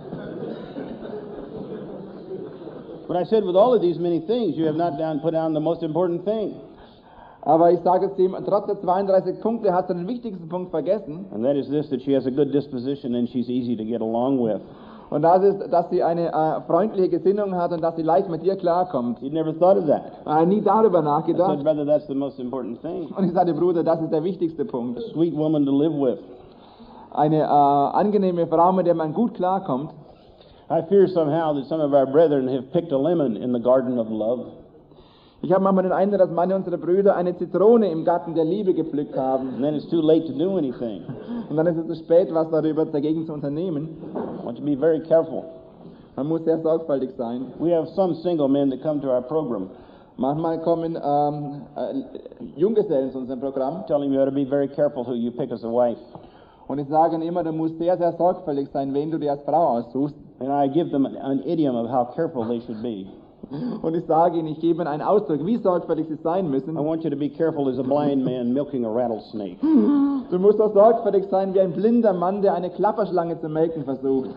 But I said, with all of these many things, you have not put down the most important thing. Aber ich sage zu ihm, trotz der 32 Punkte hast du den wichtigsten Punkt vergessen. And that is this, that she has a good disposition and she's easy to get along with. Und das ist, dass sie eine freundliche Gesinnung hat und dass sie leicht mit dir klarkommt. You'd never thought of that. Nie darüber I nachgedacht. said, brother, that's the most important thing. Und ich sagte, Bruder, das ist der wichtigste Punkt. A sweet woman to live with. Eine angenehme Frau, mit der man gut klarkommt. I fear somehow that some of our brethren have picked a lemon in the garden of love. Ich habe manchmal den Eindruck, dass manche unserer Brüder eine Zitrone im Garten der Liebe gepflückt haben. And then it's too late to do anything. Und dann ist es zu spät, was dagegen zu unternehmen. I want you to be very careful. Man muss sehr sorgfältig sein. We have some single men that come to our program, Manchmal kommen Junggesellen zu unserem Programm telling you to be very careful who you pick as a wife. und die sagen immer, du musst sehr, sehr sorgfältig sein, wen du dir als Frau aussuchst. And I give them an idiom of how careful they should be. Und ich sage ihnen, ich gebe ihnen einen Ausdruck, wie sorgfältig sie sein müssen. I want you to be careful as a blind man milking a rattlesnake. Du musst auch sorgfältig sein wie ein blinder Mann, der eine Klapperschlange zu melken versucht.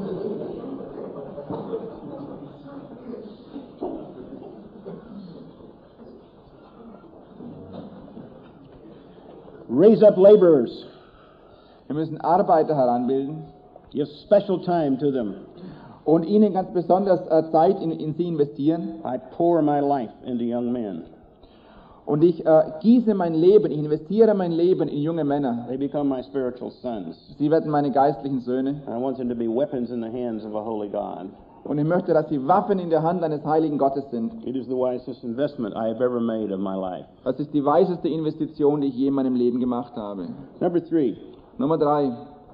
Raise up laborers. Wir müssen Arbeiter heranbilden Give special time to them. und ihnen ganz besonders Zeit in sie investieren. I pour my life into young men. Und ich gieße mein Leben, ich investiere mein Leben in junge Männer. They become my spiritual sons. Sie werden meine geistlichen Söhne. I want them to be weapons in the hands of a holy God. Und ich möchte, dass sie Waffen in der Hand eines heiligen Gottes sind. It is the wisest investment I have ever made of my life. Das ist die weiseste Investition, die ich je in meinem Leben gemacht habe. Number 3. Nummer 3.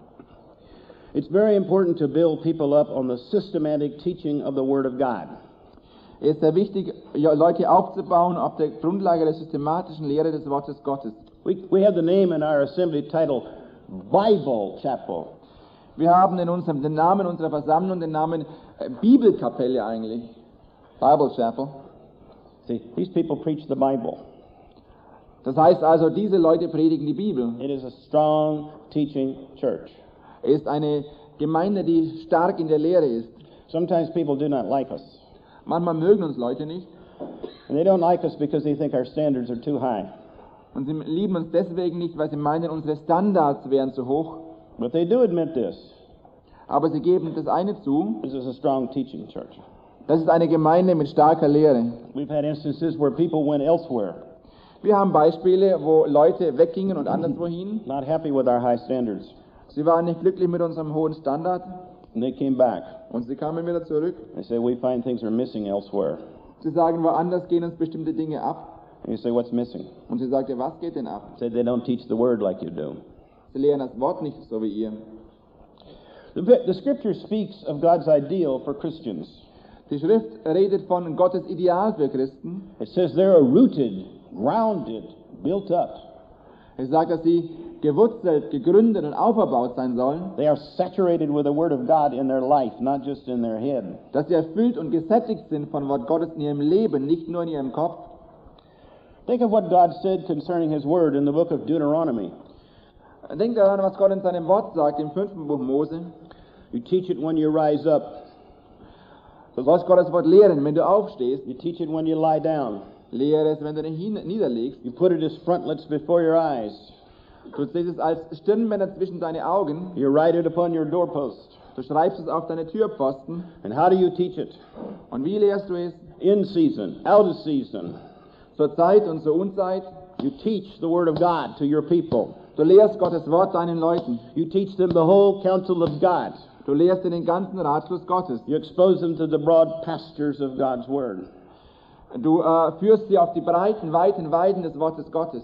It's very important to build people up on the systematic teaching of the Word of God. Es ist sehr wichtig, Leute aufzubauen auf der Grundlage der systematischen Lehre des Wortes Gottes. We have the name in our assembly title, Bible Chapel. Wir haben den Namen unserer Versammlung, den Namen Bibelkapelle eigentlich. Bible Chapel. See, these people preach the Bible. Das heißt also, diese Leute predigen die Bibel. It is a strong teaching church. Es ist eine Gemeinde, die stark in der Lehre ist. Sometimes people do not like us. Manchmal mögen uns Leute nicht. And they don't like us because they think our standards are too high. Und sie lieben uns deswegen nicht, weil sie meinen, unsere Standards wären zu hoch. But they do admit this. Aber sie geben das eine zu, This is a strong teaching church. das ist eine Gemeinde mit starker Lehre. We've had instances where people went elsewhere, Wir haben Beispiele, wo Leute weggingen und anderswohin. not happy with our high standards. Sie waren nicht glücklich mit unserem hohen Standard And they came back. und sie kamen wieder zurück. They say, we find things are missing elsewhere. Sie sagen, woanders gehen uns bestimmte Dinge ab. And you say, what's missing? Und sie sagte, was geht denn ab? They say, they don't teach the Word like you do. Sie lehren das Wort nicht so wie ihr. The Scripture speaks of God's ideal for Christians. Die Schrift redet von Gottes Ideal für Christen. It says they are rooted, grounded, built up. Es sagt, dass sie gewurzelt, gegründet und auferbaut sein sollen. They are saturated with the Word of God in their life, not just in their head. Dass sie erfüllt und gesättigt sind von Wort Gottes in ihrem Leben, nicht nur in ihrem Kopf. Think of what God said concerning His Word in the book of Deuteronomy. Denkt daran, was Gott in seinem Wort sagt, im 5. Buch Mose. You teach it when you rise up. Du sollst Gottes Wort lehren, wenn du aufstehst. You teach it when you lie down. Lehre es, wenn du dich niederlegst. You put it as frontlets before your eyes. Du legst es als Stirnbänder zwischen deine Augen. You write it upon your doorpost. Du schreibst es auf deine Türpfosten. And how do you teach it? Und wie lehrst du es? In season, out of season. Zur Zeit und zur Unzeit. You teach the Word of God to your people. Du lehrst Gottes Wort deinen Leuten. You teach them the whole counsel of God. Du lehrst ihnen den ganzen Ratschluss Gottes. You expose them to the broad pastures of God's Word. Du führst sie auf die breiten, weiten Weiden des Wortes Gottes.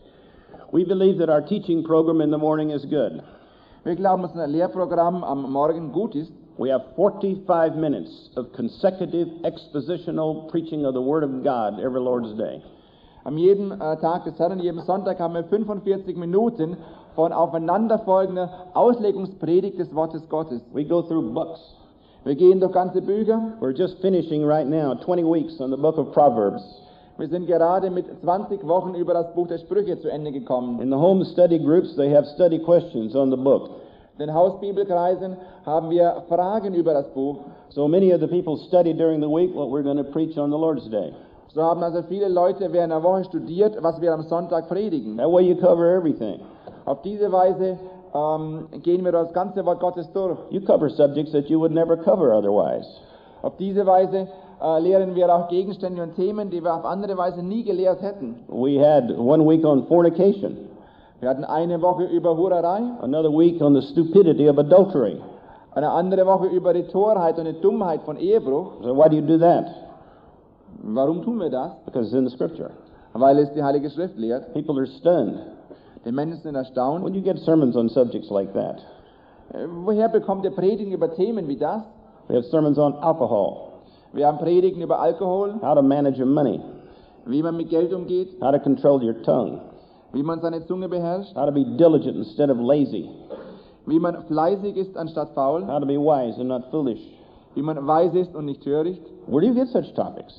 We believe that our teaching program in the morning is good. Wir glauben, dass unser Lehrprogramm am Morgen gut ist. We have 45 minutes of consecutive expositional preaching of the Word of God every Lord's Day. Am jeden Tag des Herrn, jeden Sonntag haben wir 45 Minuten von aufeinanderfolgender Auslegungspredigt des Wortes Gottes. We go through books. Wir gehen durch ganze Bücher. We're just finishing right now 20 weeks on the book of Proverbs. Wir sind gerade mit 20 Wochen über das Buch der Sprüche zu Ende gekommen. In the home study groups, they have study questions on the book. In den Hausbibelkreisen haben wir Fragen über das Buch. So many of the people study during the week what we're going to preach on the Lord's Day. So haben also viele Leute während der Woche studiert, was wir am Sonntag predigen. That way you cover everything. Auf diese Weise gehen wir das ganze Wort Gottes durch. You cover subjects that you would never cover otherwise. Auf diese Weise lehren wir auch Gegenstände und Themen, die wir auf andere Weise nie gelehrt hätten. We had 1 week on fornication. Wir hatten eine Woche über Hurerei, Another week on the stupidity of adultery. eine andere Woche über die Torheit und die Dummheit von Ehebruch. So why do you do that? Warum tun wir das? Because it's in the Scripture. Weil es die Heilige Schrift lehrt. People are stunned. Die Menschen sind erstaunt. When you get sermons on subjects like that, Woher bekommt ihr Predigen über Themen wie das? we have sermons on alcohol, Wir haben Predigen über Alkohol, how to manage your money, wie man mit Geld umgeht, how to control your tongue, wie man seine Zunge beherrscht, how to be diligent instead of lazy, wie man fleißig ist anstatt faul, how to be wise and not foolish. wie man weise ist und nicht töricht. Where do you get such topics?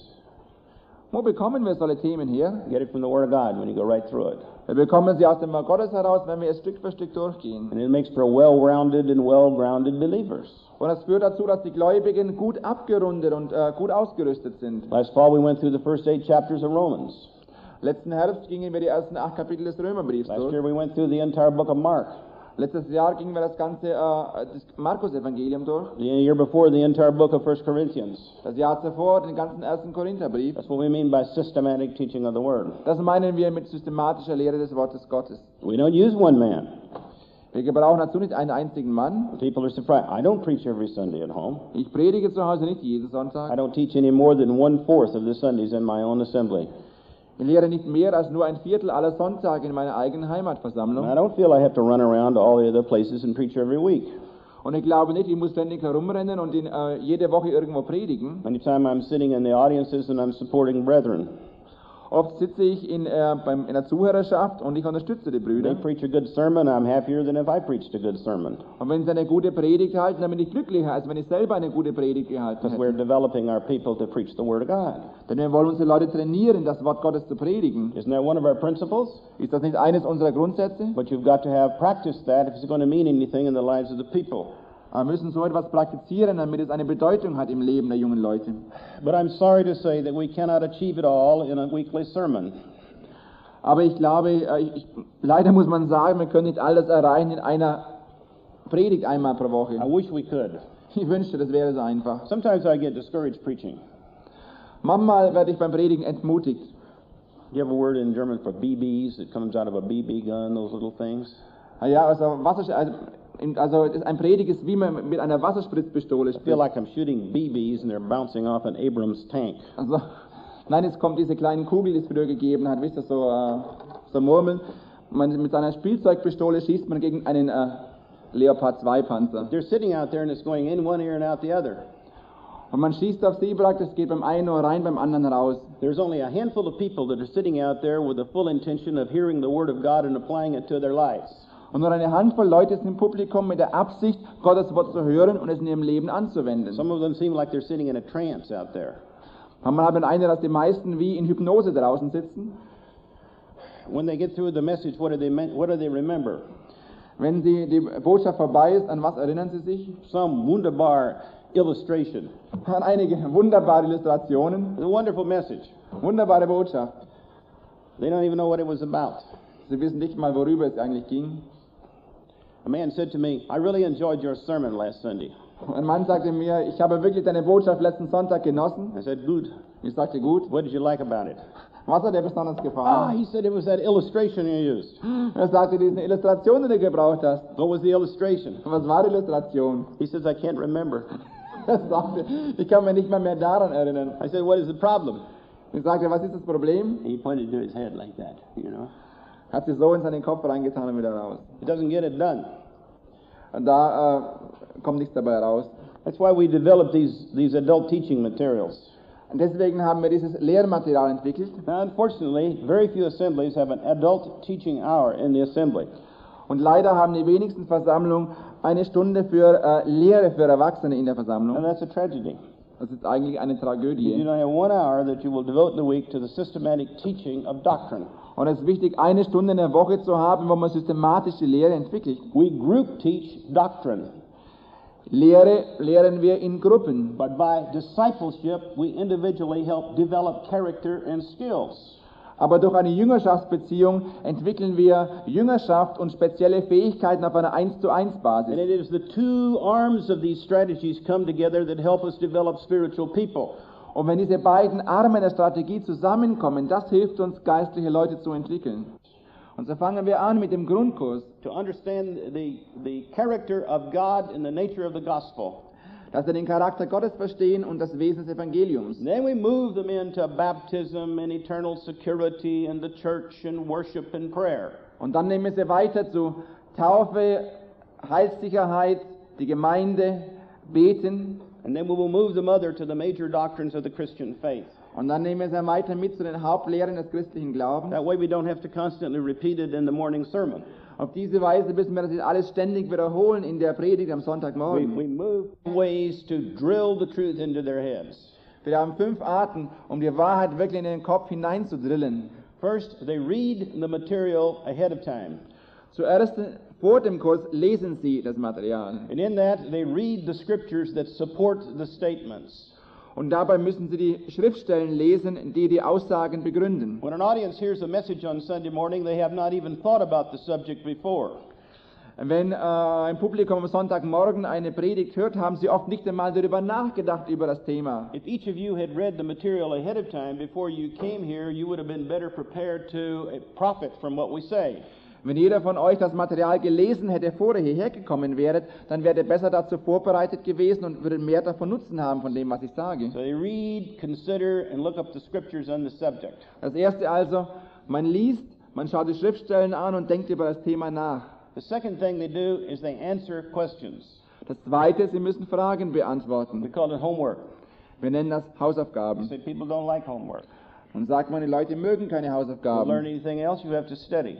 Wo bekommen wir solche Themen her? You get it from the Word of God when you go right through it. Wir bekommen sie aus dem Wort Gottes heraus, wenn wir es Stück für Stück durchgehen. And it makes for well-rounded and well-grounded believers. Und das führt dazu, dass die Gläubigen gut abgerundet und gut ausgerüstet sind. Last fall we went through the first 8 chapters of Romans. Letzten Herbst gingen wir die ersten 8 Kapitel des Römerbriefs Last durch. year we went through the entire book of Mark. Letztes Jahr gingen wir das ganze das Markus-Evangelium durch. The year before, the entire book of 1 Corinthians. Das Jahr zuvor den ganzen 1. Korintherbrief. That's what we mean by systematic teaching of the Word. Das meinen wir mit systematischer Lehre des Wortes Gottes. We don't use one man. Wir gebrauchen dazu nicht einen einzigen Mann. People are surprised. I don't preach every Sunday at home. Ich predige zu Hause nicht jeden I Sonntag. don't teach any more than 1/4 of the Sundays in my own assembly. Ich lehre nicht mehr als nur ein Viertel aller Sonntage in meiner eigenen And Heimatversammlung. I don't feel I have to run around to all the other places and preach every week. Und ich glaube nicht, ich muss ständig herumrennen und jede Woche irgendwo predigen. Many times I'm sitting in the audiences and I'm supporting brethren. Oft sitze ich in der Zuhörerschaft und ich unterstütze die They Brüder. preach a good sermon, I'm happier than if I preached a good sermon. Und wenn sie eine gute Predigt halten, dann bin ich glücklicher, als wenn ich selber eine gute Predigt gehalten Because we're hätte. developing our people to preach the Word of God. Denn wir wollen unsere Leute trainieren, das Wort Gottes zu predigen. Isn't that one of our principles? Ist das nicht eines unserer Grundsätze? But you've got to have practiced that if it's going to mean anything in the lives of the people. Wir müssen so etwas praktizieren, damit es eine Bedeutung hat im Leben der jungen Leute. But I'm sorry to say that we cannot achieve it all in a weekly sermon. Aber ich glaube, leider muss man sagen, wir können nicht alles erreichen in einer Predigt einmal pro I Woche. wish we could. Ich wünschte, das wäre so einfach. Sometimes I get discouraged preaching. Manchmal werde ich beim Predigen entmutigt. You have a word in German for BBs? It comes out of a BB gun, those little things. Ja, also ein Predig ist wie man mit einer Wasserspritzpistole I feel spricht. like I'm shooting BBs and they're bouncing off an Abrams tank. Also, nein, es kommt diese kleinen Kugel, die es früher gegeben hat, wisst ihr, so Murmeln. Mit seiner Spielzeugpistole schießt man gegen einen Leopard 2 Panzer. They're sitting out there and it's going in one ear and out the other. Und man schießt auf sie praktisch, es geht beim einen Ohr rein, beim anderen raus. There's only a handful of people that are sitting out there with the full intention of hearing the Word of God and applying it to their lives. Und nur eine Handvoll Leute sind im Publikum mit der Absicht, Gottes Wort zu hören und es in ihrem Leben anzuwenden. Some of them seem like they're sitting in a trance out there. Man hat den Eindruck, dass die meisten wie in Hypnose draußen sitzen. When they get through the message, what do they remember? Wenn die Botschaft vorbei ist, an was erinnern sie sich? Some wunderbar illustration. An einige wunderbare Illustrationen. It's a wonderful message. Wunderbare Botschaft. They don't even know what it was about. Sie wissen nicht mal, worüber es eigentlich ging. A man said to me, I really enjoyed your sermon last Sunday. Ein Mann sagte mir, ich habe wirklich deine Botschaft letzten Sonntag genossen. I said, good. Ich sagte, gut. What did you like about it? Was hat dir besonders Ah, gefallen? he said it was that illustration you used. Er sagte, diese Illustration, die du gebraucht hast. What was the illustration? Was war die Illustration? He says, I can't remember. Er sagte, ich kann mich nicht mal mehr daran erinnern. I said, what is the problem? Ich sagte, was ist das Problem? He pointed to his head like that, you know. Hat sie so in seinen Kopf reingetan und wieder raus. It doesn't get it done. Und da kommt nichts dabei raus. That's why we developed these adult teaching materials. Und deswegen haben wir dieses Lehrmaterial entwickelt. Now, unfortunately, very few assemblies have an adult teaching hour in the assembly. Und leider haben die wenigsten Versammlungen eine Stunde für Lehre für Erwachsene in der Versammlung. And that's a tragedy. Das ist eigentlich eine You Tragödie. don't have 1 hour that you will devote in the week to the systematic teaching of doctrine. Und es ist wichtig, eine Stunde in der Woche zu haben, wo man systematisch die Lehre entwickelt. We group teach doctrine, Lehre lehren wir in Gruppen. but by discipleship, we individually help develop character and skills. Aber durch eine Jüngerschaftsbeziehung entwickeln wir Jüngerschaft und spezielle Fähigkeiten auf einer 1:1 And Basis. it is the two arms of these strategies come together that help us develop spiritual people. Und wenn diese beiden Arme der Strategie zusammenkommen, das hilft uns, geistliche Leute zu entwickeln. Und so fangen wir an mit dem Grundkurs, To understand the character of God and the nature of the gospel. dass sie den Charakter Gottes verstehen und das Wesen des Evangeliums. And then we move them into baptism and eternal security and the church and worship and prayer. Und dann nehmen wir sie weiter zu Taufe, Heilssicherheit, die Gemeinde, Beten. And then we will move the mother to the major doctrines of the Christian faith. Und dann nehmen wir sie weiter mit zu den Hauptlehren des christlichen Glaubens. That way we don't have to constantly repeat it in the morning sermon. Auf diese Weise müssen wir das nicht alles ständig wiederholen in der Predigt am Sonntagmorgen. We move ways to drill the truth into their heads. Wir haben 5 Arten, um die Wahrheit wirklich in den Kopf hineinzudrillen. First, they read the material ahead of time. Zuerst, vor dem Kurs, lesen sie das Material. And in that, they read the scriptures that support the statements. Und dabei müssen sie die Schriftstellen lesen, die die Aussagen begründen. When an audience hears a message on Sunday morning, they have not even thought about the subject before. Wenn ein Publikum am Sonntagmorgen eine Predigt hört, haben sie oft nicht einmal darüber nachgedacht, über das Thema. If each of you had read the material ahead of time before you came here, you would have been better prepared to profit from what we say. Wenn jeder von euch das Material gelesen hätte, bevor ihr hierher gekommen wäret, dann wärt ihr besser dazu vorbereitet gewesen und würdet mehr davon Nutzen haben von dem, was ich sage. So they read, consider, and look up the scriptures on the subject. Das erste also, man liest, man schaut die Schriftstellen an und denkt über das Thema nach. The second thing they do is they answer questions. Das zweite, sie müssen Fragen We beantworten. call it homework. Wir nennen das You Hausaufgaben. say people don't like homework. Und sagt man, die Leute mögen keine To learn Hausaufgaben. anything else, you have to study.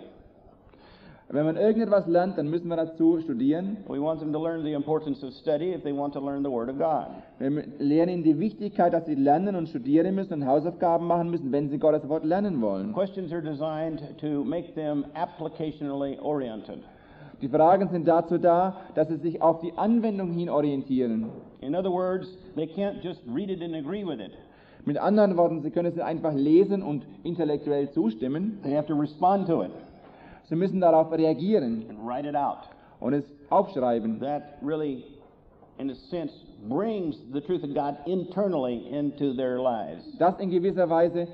Wenn man irgendetwas lernt, dann müssen wir dazu studieren. We want them to learn the importance of study if they want to learn the Word of God. Wir lernen ihnen die Wichtigkeit, dass sie lernen und studieren müssen und Hausaufgaben machen müssen, wenn sie Gottes Wort lernen wollen. Questions are designed to make them applicationally oriented. Die Fragen sind dazu da, dass sie sich auf die Anwendung hin orientieren. In other words, they can't just read it and agree with it. Mit anderen Worten, sie können es einfach lesen und intellektuell zustimmen. They have to respond to it Sie müssen darauf reagieren and write it out. und es aufschreiben. That really, in a sense, brings the truth of God internally into their lives. Das in gewisser Weise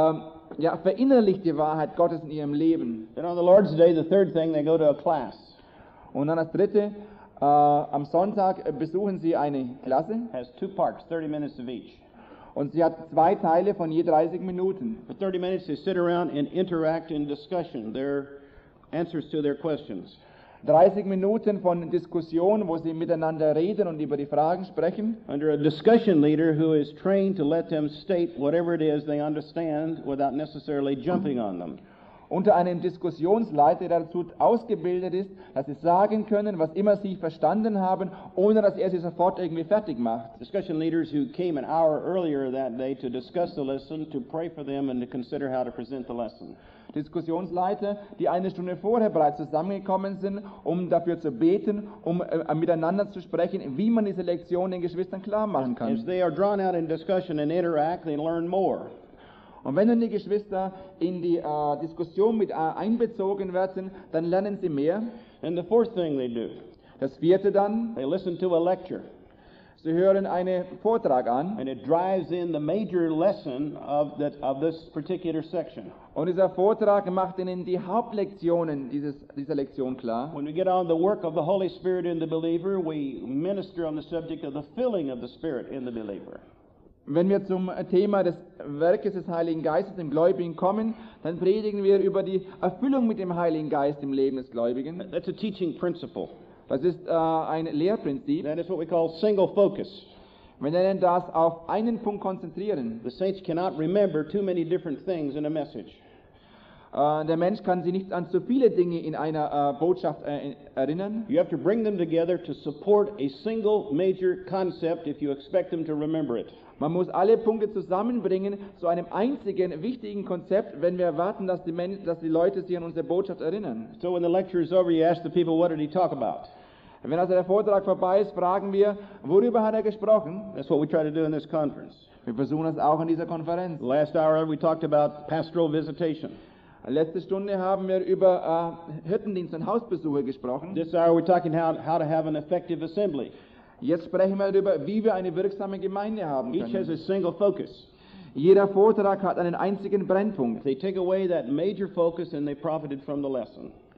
verinnerlicht die Wahrheit Gottes in ihrem Leben. Then on the Lord's Day, the third thing, they go to a class. Und dann das dritte, am Sonntag besuchen sie eine Klasse Has 2 parts, 30 minutes of each. und sie hat 2 Teile von je 30 Minuten. For 30 minutes, they sit around and interact in discussion, their answers to their questions. 30 Minuten von Diskussion, wo sie miteinander reden und über die Fragen sprechen. Under a discussion leader who is trained to let them state whatever it is they understand without necessarily jumping on them. Unter einem Diskussionsleiter, der dazu ausgebildet ist, dass sie sagen können, was immer sie verstanden haben, ohne dass er sie sofort irgendwie fertig macht. Discussion leaders who came an hour earlier that day to discuss the lesson, to pray for them, and to consider how to present the lesson. Diskussionsleiter, die eine Stunde vorher bereits zusammengekommen sind, um dafür zu beten, um miteinander zu sprechen, wie man diese Lektion den Geschwistern klar machen As kann. they are drawn out in discussion and interact, they learn more. Und wenn dann die Geschwister in die Diskussion mit einbezogen werden, dann lernen sie mehr. And the fourth thing they do, Das vierte dann, they listen to a lecture, sie hören einen Vortrag an and it drives in the major lesson of this particular section. und dieser Vortrag macht ihnen die Hauptlektionen dieser Lektion klar. When we get on the work of the Holy Spirit in the believer, we minister on the subject of the filling of the Spirit in the believer. Wenn wir zum Thema des Werkes des Heiligen Geistes im Gläubigen kommen, dann predigen wir über die Erfüllung mit dem Heiligen Geist im Leben des Gläubigen. That's a teaching principle. Das ist ein Lehrprinzip. That is what we call single focus. Wir nennen das auf einen Punkt konzentrieren. The saints cannot remember too many different things in a message. Der Mensch kann sich nicht an zu viele Dinge in einer Botschaft erinnern. You have to bring them together to support a single major concept if you expect them to remember it. Man muss alle Punkte zusammenbringen zu einem einzigen wichtigen Konzept, wenn wir erwarten, dass die Leute sich an unsere Botschaft erinnern. So when the lecture is over, you ask the people, what did he talk about? Wenn also der Vortrag vorbei ist, fragen wir, worüber hat er gesprochen? That's what we try to do in this conference. Wir versuchen das auch in dieser Konferenz. Last hour, we talked about pastoral visitation. Letzte Stunde haben wir über Hirtendienst und Hausbesuche gesprochen. This hour, we're talking how to have an effective assembly. Jetzt sprechen wir darüber, wie wir eine wirksame Gemeinde haben Each has können. a single focus. Jeder Vortrag hat einen einzigen Brennpunkt. They take away that major focus and they profited from the lesson.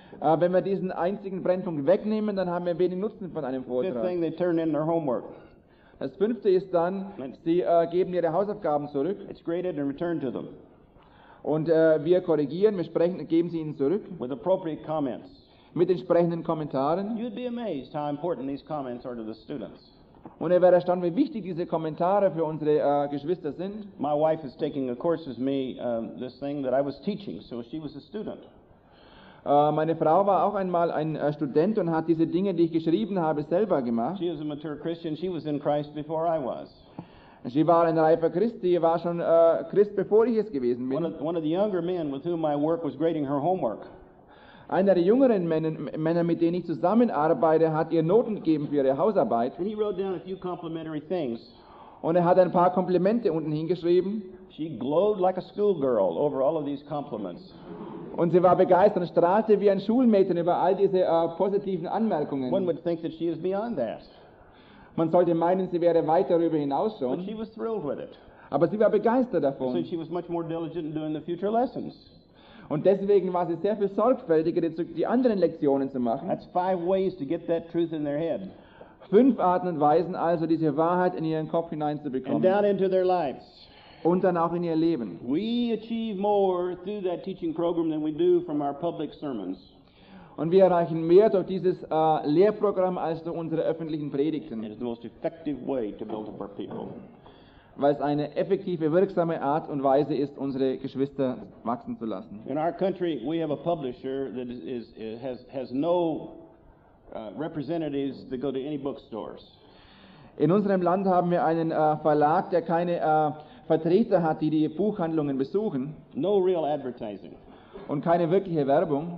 Wenn wir diesen einzigen Brennpunkt wegnehmen, dann haben wir wenig Nutzen von einem Fifth Vortrag. thing, they turn in their homework. Das fünfte ist dann, sie geben ihre Hausaufgaben zurück It's graded and returned to them und wir korrigieren, wir sprechen und geben sie ihnen zurück with appropriate comments. mit entsprechenden Kommentaren. You'd be amazed how important these comments are to the students. Und ihr werdet erstaunt, wie wichtig diese Kommentare für unsere Geschwister sind. My wife is taking a course with me, this thing that I was teaching, so she was a student. Meine Frau war auch einmal ein Student und hat diese Dinge, die ich geschrieben habe, selber gemacht. She is a mature Christian. She was in Christ before I was. Sie war ein reifer Christ, sie war schon Christ, bevor ich es gewesen bin. One of the younger men with whom I work was grading her homework. Einer der jüngeren Männer, mit denen ich zusammenarbeite, hat ihr Noten gegeben für ihre Hausarbeit. And he wrote down a few complimentary things. Und er hat ein paar Komplimente unten hingeschrieben. She glowed like a schoolgirl over all of these compliments. Und sie war begeistert und strahlte wie ein Schulmädchen über all diese positiven One Anmerkungen. would think that she is beyond that. Man sollte meinen, sie wäre weit darüber hinaus But schon. she was thrilled with it. Aber sie war begeistert So davon. she was much more diligent in doing the future lessons. Und deswegen war sie sehr viel sorgfältiger, die anderen Lektionen zu machen. That's 5 ways to get that truth in their head 5 Arten und Weisen also, diese Wahrheit in ihren Kopf and hineinzubekommen. down into their lives. Und dann auch in ihr Leben. We achieve more through that teaching program than we do from our public sermons. Und wir erreichen mehr durch dieses Lehrprogramm als durch unsere öffentlichen It Predigten. is the most effective way to build up our people. Weil es eine effektive, wirksame Art und Weise ist, unsere Geschwister wachsen zu lassen. In our country, we have a publisher that has no representatives that go to any bookstores. In unserem Land haben wir einen Verlag, der keine Vertreter hat, die die Buchhandlungen besuchen No real advertising. und keine wirkliche Werbung.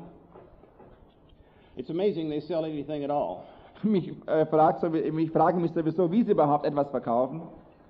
It's amazing they sell anything at all. Mich fragen mich sowieso, wie sie überhaupt etwas verkaufen.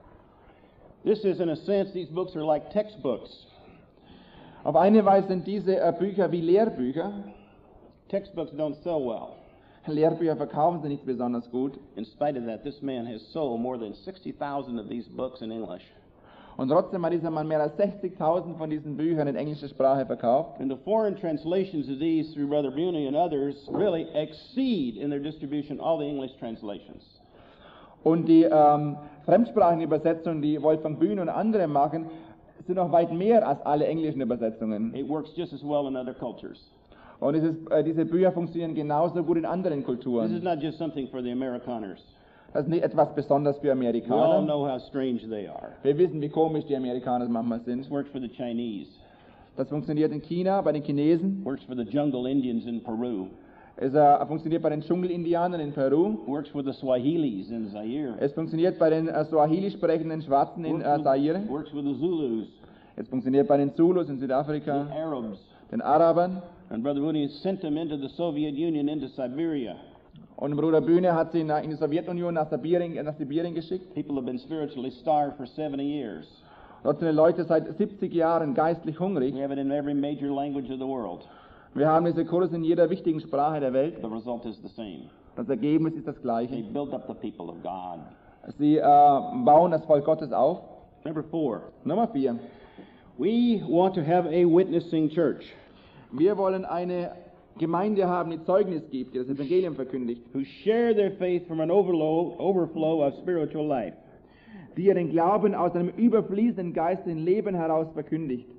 This is, in a sense, these books are like textbooks. Auf eine Weise sind diese Bücher wie Lehrbücher. Textbooks don't sell well. Lehrbücher verkaufen sie nicht besonders gut. In spite of that, this man has sold more than 60,000 of these books in English. Und trotzdem hat dieser Mann mehr als 60.000 von diesen Büchern in englischer Sprache verkauft. And the foreign translations of these through Brother Buni and others really exceed in their distribution all the English translations. Und die fremdsprachigen Übersetzungen, die Wolfgang Bühne und andere machen, sind noch weit mehr als alle englischen Übersetzungen. It works just as well in other cultures. Und diese Bücher funktionieren genauso gut in anderen This is Kulturen. not just something for the Amerikaners. Das ist nicht etwas besonders für We all Amerikaner. know how strange they are. Wir wissen, wie komisch die Amerikaner manchmal This sind. works for the Chinese. Das funktioniert in China, bei den Chinesen. Works for the jungle Indians in Peru. Es funktioniert bei den Dschungelindianern in Peru. Works for the Swahilis in Zaire. Es funktioniert bei den Swahili sprechenden Schwarzen in Zaire. Works for the Zulus, Es funktioniert bei den Zulus in the Südafrika, Arabs. den Arabern. And Brother Buni sent them into the Soviet Union, into Siberia. Und Bruder Bühne hat sie in die Sowjetunion nach Sibirien geschickt. People have been spiritually starved for 70 years. Dort sind die Leute seit 70 Jahren geistlich hungrig. We have it in every major language of the world. Wir haben diese Kurse in jeder wichtigen Sprache der Welt. The result is the same. Das Ergebnis ist das They gleiche. build up the people of God. Sie bauen das Volk Gottes auf. Number 4. Nummer 4. We want to have a witnessing church Wir wollen eine Gemeinde haben, die Zeugnis gibt, die das Evangelium verkündigt, who share their faith from an overflow of spiritual life. die ihren Glauben aus einem überfließenden geistlichen Leben heraus verkündigt.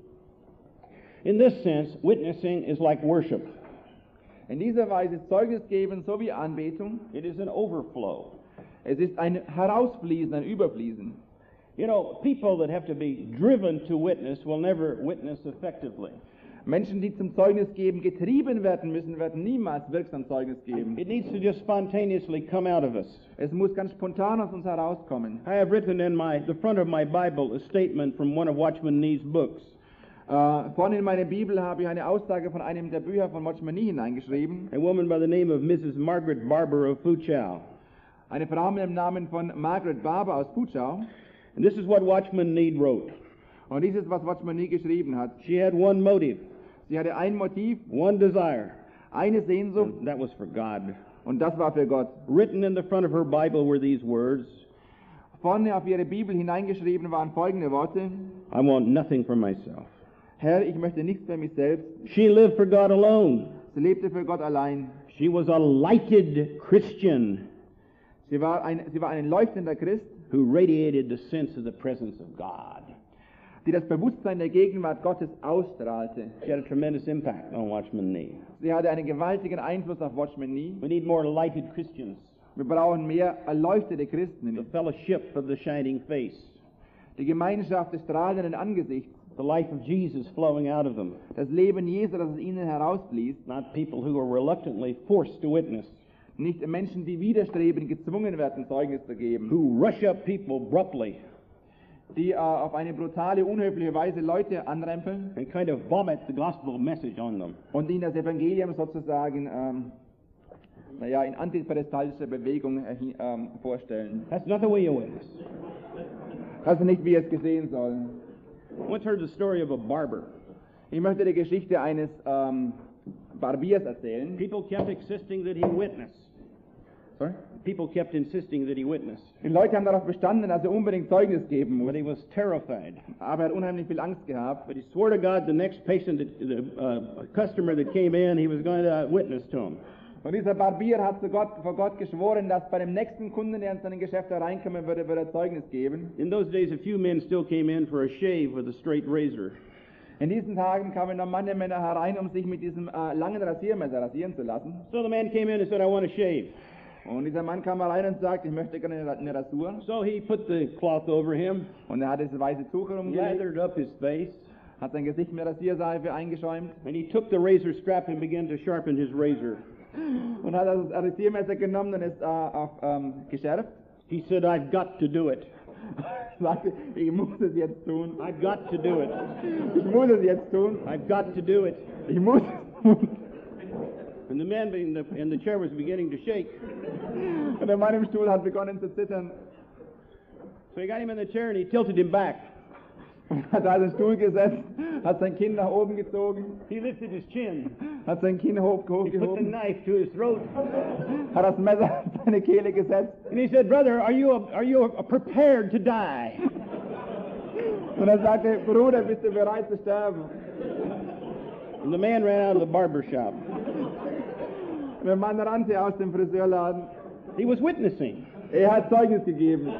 In this sense, witnessing is like worship. In dieser Weise ist Zeugnis geben so wie Anbetung. It is an overflow. Es ist ein Herausfließen, ein Überfließen. You know, people that have to be driven to witness will never witness effectively. Menschen, die zum Zeugnis geben getrieben werden müssen, werden niemals wirksam Zeugnis geben. It needs to just spontaneously come out of us. Es muss ganz spontan aus uns herauskommen. I have written in the front of my Bible a statement from one of Watchman Nee's books. Vorne in meiner Bibel habe ich eine Aussage von einem der Bücher von Watchman Nee hineingeschrieben. A woman by the name of Mrs. Margaret Barber of Foochow. Eine Frau mit dem Namen von Margaret Barber aus Foochow. And this is what Watchman Nee wrote. Und dies ist, was Watchman Nee geschrieben hat. She had one motive, Sie hatte ein Motiv, one desire, eine Sehnsucht, and that was for God. und das war für Gott. Written in the front of her Bible were these words: Vorne auf ihre Bibel hineingeschrieben waren folgende Worte: I want nothing for myself. Herr, ich möchte nichts für mich selbst. She lived for God alone. Sie lebte für Gott allein. She was a lighted Christian Sie war ein leuchtender Christ, who radiated the sense of the presence of God. die das Bewusstsein der Gegenwart Gottes ausstrahlte. She had a tremendous impact on Watchman Nee. Sie hatte einen gewaltigen Einfluss auf Watchman Nee. We need more lighted Christians. Wir brauchen mehr erleuchtete Christen. The fellowship of the shining face. Die Gemeinschaft des strahlenden Angesichts. The life of Jesus flowing out of them. Das Leben Jesu, das aus ihnen herausfließt. Not people who are reluctantly forced to witness. Nicht Menschen, die widerstreben, gezwungen werden, Zeugnis zu geben. Who rush up people abruptly. Die auf eine brutale, unhöfliche Weise Leute anrempeln. And kind of vomit the gospel message on them. Und ihnen das Evangelium sozusagen in antiperestaltischer Bewegung vorstellen. That's not the way you witness. Das ist nicht, wie es gesehen soll. I once heard the story of a barber. Ich möchte die Geschichte eines Barbiers erzählen. People kept insisting that he witness. Sorry? People kept insisting that he witness. Die Leute haben darauf bestanden, dass er unbedingt Zeugnis geben muss. But he was terrified. Aber er hat unheimlich viel Angst gehabt. But he swore to God the next patient, the customer that came in, he was going to witness to him. Und dieser Barbier hat vor Gott geschworen, dass bei dem nächsten Kunden, der in sein Geschäft hereinkommen würde, würde er Zeugnis geben. In those days, a few men still came in for a shave with a straight razor. In diesen Tagen kamen noch manche Männer herein, um sich mit diesem langen Rasiermesser rasieren zu lassen. So the man came in and said, I want a shave. Und dieser Mann kam herein und sagte, ich möchte gerne eine Rasur. So he put the cloth over him, Und er hat das weiße Tuch herumgelegt, lathered up his face, hat sein Gesicht mit Rasierseife eingeschäumt and he took the razor strap and began to sharpen his razor. und hat das Rasiermesser genommen und es geschärft. He said, I've got to do it. Sagte, ich muss es jetzt tun. I've got to do it. Ich muss es jetzt tun. I've got to do it. Ich muss es tun. And the man in the chair was beginning to shake. Und der Mann im Stuhl hat begonnen zu zittern. So he got him in the chair and he tilted him back. Hat auf den Stuhl gesetzt, hat sein Kinn nach oben gezogen, He lifted his chin. hat sein Kinn He put the hochgehoben, knife to his throat. hat das Messer auf seine Kehle gesetzt And he said, Brother, are you prepared to die? und er sagte, Bruder, bist du bereit zu sterben? And the man ran out of the barber shop. Und der Mann rannte aus dem Friseurladen. He was witnessing. Er hat Zeugnis gegeben.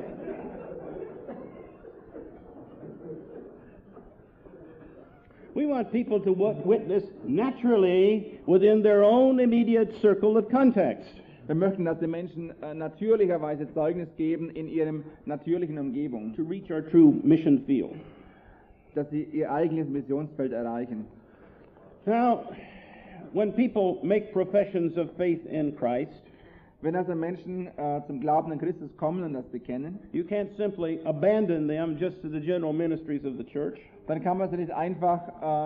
We want people to witness naturally within their own immediate circle of context. Wir möchten, dass die Menschen natürlicherweise Zeugnis geben in ihrem natürlichen Umgebung, To reach our true mission field. dass sie ihr eigenes Missionsfeld erreichen. Now, when people make professions of faith in Christ, Wenn also Menschen zum Glauben an Christus kommen und das bekennen, you can't simply abandon them just to the general ministries of the church. dann kann man sie nicht einfach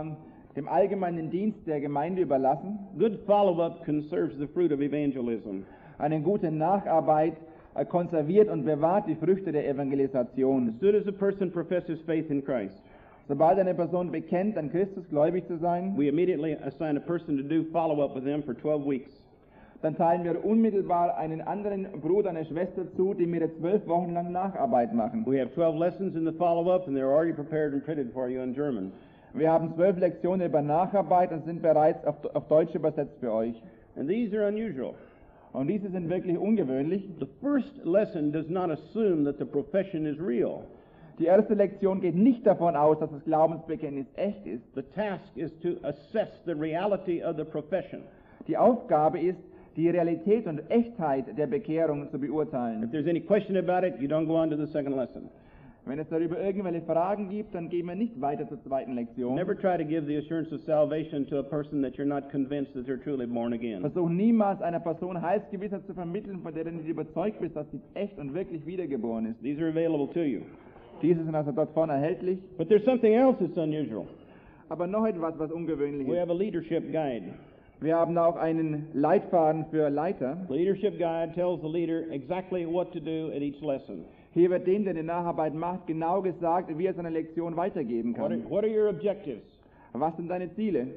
dem allgemeinen Dienst der Gemeinde überlassen. Good follow-up conserves the fruit of evangelism. Eine gute Nacharbeit konserviert und bewahrt die Früchte der Evangelisation. As soon as a person professes faith in Christ, Sobald eine Person bekennt, an Christus gläubig zu sein, we immediately assign a person to do follow-up with them for 12 weeks. dann teilen wir unmittelbar einen anderen Bruder, eine Schwester zu, die mir 12 Wochen lang Nacharbeit machen. We have 12 lessons in the follow-up, and they're already prepared and printed for you in German. Wir haben 12 Lektionen über Nacharbeit und sind bereits auf Deutsch übersetzt für euch. And these are unusual. Und diese sind wirklich ungewöhnlich. The first lesson does not assume that the profession is real. Die erste Lektion geht nicht davon aus, dass das Glaubensbekenntnis echt ist. The task is to assess the reality of the profession. Die Aufgabe ist, die Realität und Echtheit der Bekehrung zu beurteilen. If there's any question about it, you don't go on to the second lesson. Wenn es darüber irgendwelche Fragen gibt, dann gehen wir nicht weiter zur zweiten Lektion. Never try to give the assurance of salvation to a person that you're not convinced that they're truly born again. Versuch niemals einer Person Heilsgewissheit zu vermitteln, von der du nicht überzeugt bist, dass sie echt und wirklich wiedergeboren ist. These are available to you. Diese sind also dort vorne erhältlich. But there's something else that's unusual. Aber noch etwas, was ungewöhnlich We ist. have a leadership guide. Wir haben auch einen Leitfaden für Leiter. The leadership guide tells the leader exactly what to do at each lesson. Hier wird dem, der die Nacharbeit macht, genau gesagt, wie er seine Lektion weitergeben kann. What are your objectives? Was sind deine Ziele?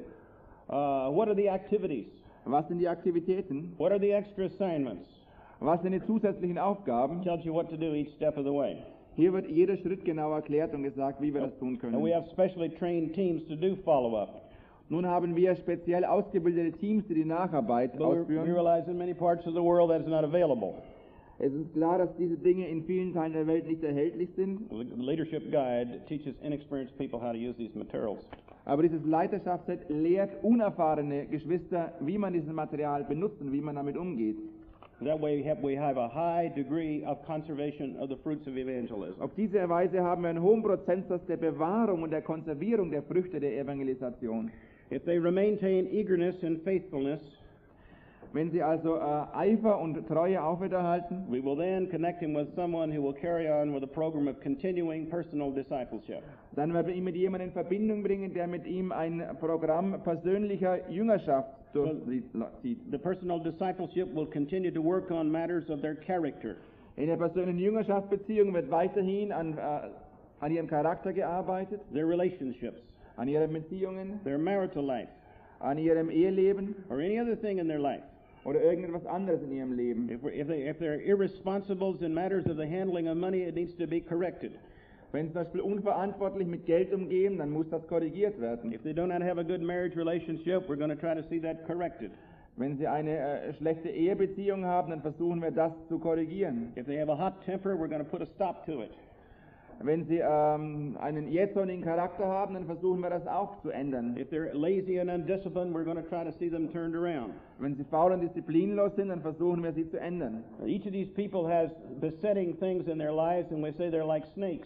What are the activities? Was sind die Aktivitäten? What are the extra assignments? Was sind die zusätzlichen Aufgaben? Tells you what to do each step of the way. Hier wird jeder Schritt genau erklärt und gesagt, wie wir das tun And können. we have specially trained teams to do follow-up. Nun haben wir speziell ausgebildete Teams, die die Nacharbeit But we ausführen. realize in many parts of the world that's not available. Es ist klar, dass diese Dinge in vielen Teilen der Welt nicht erhältlich sind. The Leadership Guide teaches inexperienced people how to use these materials. Aber dieses Leiterschaftsset lehrt unerfahrene Geschwister, wie man dieses Material benutzt und wie man damit umgeht. That way we have a high degree of conservation of the fruits of evangelism. Auf diese Weise haben wir einen hohen Prozentsatz der Bewahrung und der Konservierung der Früchte der Evangelisation. If they maintain eagerness and faithfulness, Wenn sie also Eifer und Treue aufrechterhalten, we will then connect him with someone who will carry on with a program of continuing personal discipleship. dann werden wir ihn mit jemandem in Verbindung bringen, der mit ihm ein Programm persönlicher Jüngerschaft durchzieht. The personal discipleship will continue to work on matters of their character. In der persönlichen Jüngerschaftsbeziehung wird weiterhin an ihrem Charakter gearbeitet, Their relationships, an ihren Beziehungen, their marital life, an ihrem Eheleben or any other thing in their life. oder irgendetwas anderes in ihrem Leben. If they're irresponsibles in matters of the handling of money, it needs to be corrected. Wenn sie zum Beispiel unverantwortlich mit Geld umgehen, dann muss das korrigiert werden. If they do not have a good marriage relationship, we're going to try to see that corrected. Wenn sie eine schlechte Ehebeziehung haben, dann versuchen wir das zu korrigieren. If they have a hot temper, we're going to put a stop to it. Wenn sie einen jähzornigen Charakter haben, dann versuchen wir das auch zu ändern. If they're lazy and undisciplined, we're going to try to see them turned around. Wenn sie faul und disziplinlos sind, dann versuchen wir sie zu ändern. Each of these people has besetting things in their lives, and we say they're like snakes.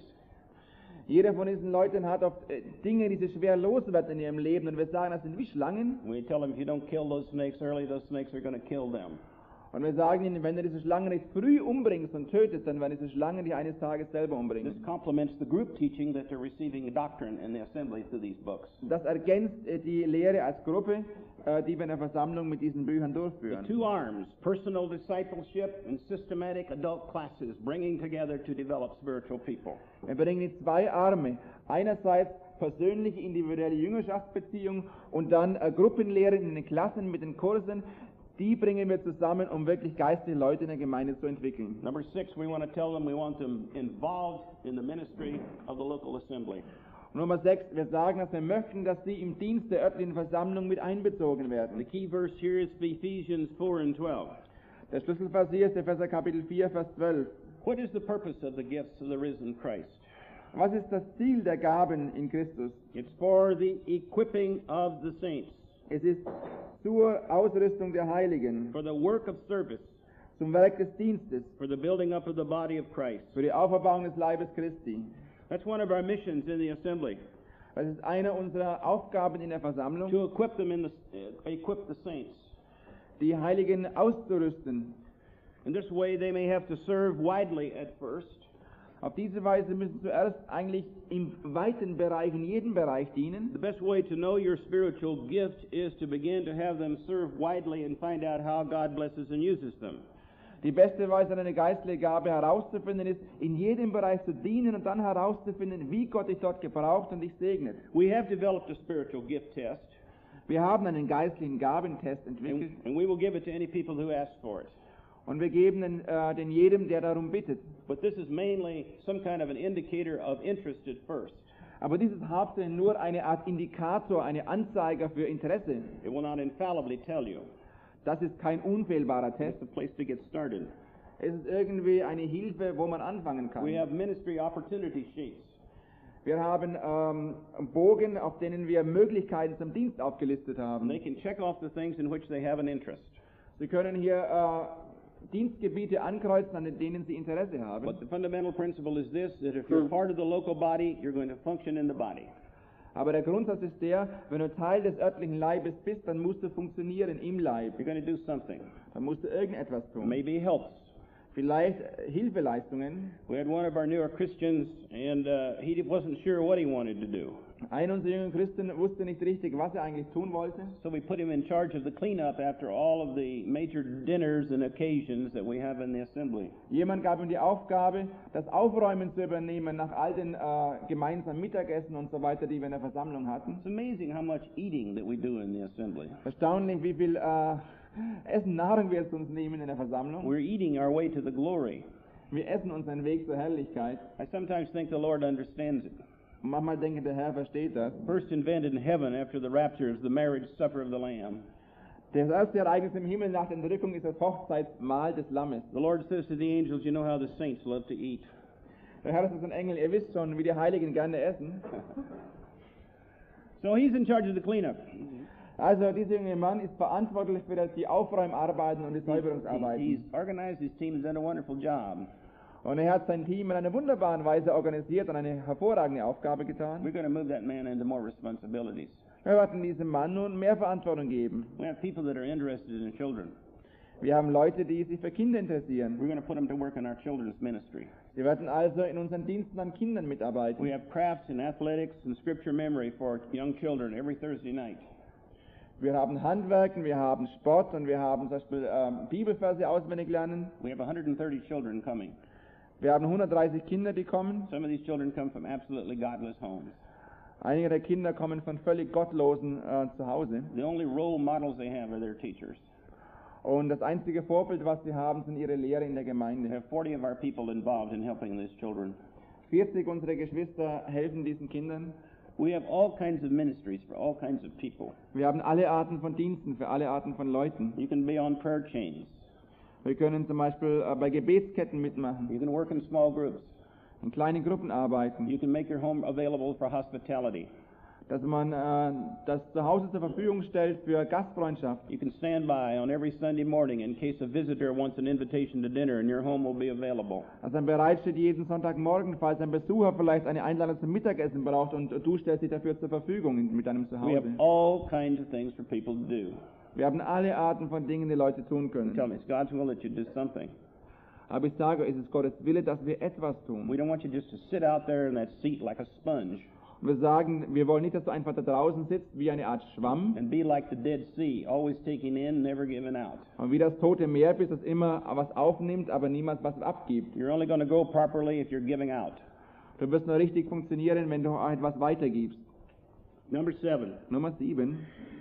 Jeder von diesen Leuten hat oft Dinge, die sie schwer loswerden in ihrem Leben, und wir sagen, das sind wie Schlangen. We tell them if you don't kill those snakes early, those snakes are going to kill them. Und wir sagen ihnen, wenn du diese Schlangen nicht früh umbringst und tötest, dann werden diese Schlangen die eines Tages selber This umbringen. complements the group teaching that they're receiving doctrine in the assembly through these books. Das ergänzt die Lehre als Gruppe, die wir in der Versammlung mit diesen Büchern The durchführen. two arms, personal discipleship and systematic adult classes, bringing together to develop spiritual people. Wir bringen die zwei Arme. Einerseits persönliche, individuelle Jüngerschaftsbeziehung und dann Gruppenlehre in den Klassen mit den Kursen. Die bringen wir zusammen, um wirklich geistliche Leute in der Gemeinde zu entwickeln. Number 6, we want to tell them we want them involved in the ministry of the local assembly. Und Nummer 6, wir sagen, dass wir möchten, dass sie im Dienst der örtlichen Versammlung mit einbezogen The werden. key verse here is Ephesians 4 and 12. Der Schlüsselvers hier ist Epheser Kapitel 4, Vers 12. What is the purpose of the gifts of the risen Christ? Was ist das Ziel der Gaben in Christus? It's for the equipping of the saints, Es ist zur Ausrüstung der Heiligen, for the work of service, zum Werk des Dienstes, for the building up of the body of Christ. für die Auferbauung des Leibes Christi. That's one of our missions in the assembly, Das ist eine unserer Aufgaben in der Versammlung, to equip them equip the saints. die Heiligen auszurüsten. In this way, they may have to serve widely at first, Auf diese Weise müssen zuerst eigentlich im weiten Bereich, in jedem Bereich dienen. The best way to know your spiritual gift is to begin to have them serve widely and find out how God blesses and uses them. Die beste Weise, eine geistliche Gabe herauszufinden, ist, in jedem Bereich zu dienen und dann herauszufinden, wie Gott dich dort gebraucht und dich segnet. We have developed a spiritual gift test, Wir haben einen geistlichen Gabentest entwickelt and we will give it to any people who ask for it. und wir geben den jedem, der darum bittet. But this is mainly some kind of an indicator of interest at first. Aber dies ist hauptsächlich nur eine Art Indikator, eine Anzeiger für Interesse. It will not infallibly tell you. Das ist kein unfehlbarer It's Test. a place to get started. Es ist irgendwie eine Hilfe, wo man anfangen kann. We have ministry opportunity sheets. Wir haben Bogen, auf denen wir Möglichkeiten zum Dienst aufgelistet And haben. they can check off the things in which they have an interest. Sie können hier Dienstgebiete ankreuzen, an denen Sie Interesse haben. But the fundamental principle is this, that if you're part of the local body, you're going to function in the body. Aber der Grundsatz ist der, wenn du Teil des örtlichen Leibes bist, dann musst du funktionieren im Leib. You're going to do something. Dann musst du irgendetwas tun. Maybe helps. Vielleicht Hilfeleistungen. We had one of our newer Christians, and he wasn't sure what he wanted to do. Ein unserer jungen Christen wusste nicht richtig, was er eigentlich tun wollte. So we put him in charge of the cleanup after all of the major dinners and occasions that we have in the assembly. Jemand gab ihm die Aufgabe, das Aufräumen zu übernehmen nach all den gemeinsamen Mittagessen und so weiter, die wir in der Versammlung hatten. It's amazing how much eating that we do in the assembly. Erstaunlich, wie viel Nahrung wir zu uns nehmen in der Versammlung. We're eating our way to the glory. Wir essen unseren Weg zur Herrlichkeit. I sometimes think the Lord understands it. manchmal denke ich, der Herr versteht das. First invented in heaven after the rapture is the marriage supper of the Lamb. Das erste Ereignis im Himmel nach der Entrückung ist das Hochzeitsmahl des Lammes. The Lord says to the angels, you know how the saints love to eat. Der Herr ist ein Engel, ihr wisst schon, wie die Heiligen gerne essen. So he's in charge of the cleanup. Also dieser junge Mann ist verantwortlich für die Aufräumarbeiten und die Säuberungsarbeiten. He's organized his team, has done a wonderful job. Und er hat sein Team in einer wunderbaren Weise organisiert und eine hervorragende Aufgabe getan. We're going to move that man into more responsibilities. Wir werden diesem Mann nun mehr Verantwortung geben. We have people that are interested in children. Wir haben Leute, die sich für Kinder interessieren. We're going to put them to work in our children's ministry. Sie werden also in unseren Diensten an Kindern mitarbeiten. We have crafts and athletics and scripture memory for young children every Thursday night. Wir haben Handwerken, wir haben Sport und wir haben zum Beispiel Bibelverse auswendig lernen. We have 130 children coming. Wir haben 130 Kinder, die kommen. Some of these children come from absolutely godless homes. Einige der Kinder kommen von völlig gottlosen Zuhause. The only role models they have are their teachers. Und das einzige Vorbild, was sie haben, sind ihre Lehrer in der We Gemeinde. have 40 of our people involved in helping these children. 40 unserer Geschwister helfen diesen Kindern. We have all kinds of ministries for all kinds of people. Wir haben alle Arten von Diensten für alle Arten von Leuten. You can be on prayer chains. Wir können zum Beispiel bei Gebetsketten mitmachen, You can work in small groups. in kleinen Gruppen arbeiten, You can make your home available for hospitality. dass man das Zuhause zur Verfügung stellt für Gastfreundschaft. You can stand by on every Sunday morning in case a visitor wants an invitation to dinner and your home will be available. Dass man bereit steht jeden Sonntagmorgen, falls ein Besucher vielleicht eine Einladung zum Mittagessen braucht und du stellst dich dafür zur Verfügung mit deinem We have Zuhause. all kinds of things for people to do. Wir haben alle Arten von Dingen, die Leute tun Tell können. me, it's God's will that you do something. Aber ich sage, es ist Gottes Wille, dass wir etwas We tun. don't want you just to sit out there in that seat like a sponge Und wir sagen, wir wollen nicht, dass du einfach da draußen sitzt wie eine Art Schwamm and be like the Dead Sea, always taking in, never giving out. und wie das Tote Meer bist, das immer was aufnimmt, aber niemals was abgibt. You're only going to go properly if you're giving out. Du wirst nur richtig funktionieren, wenn du auch etwas weitergibst. Number 7. Nummer 7.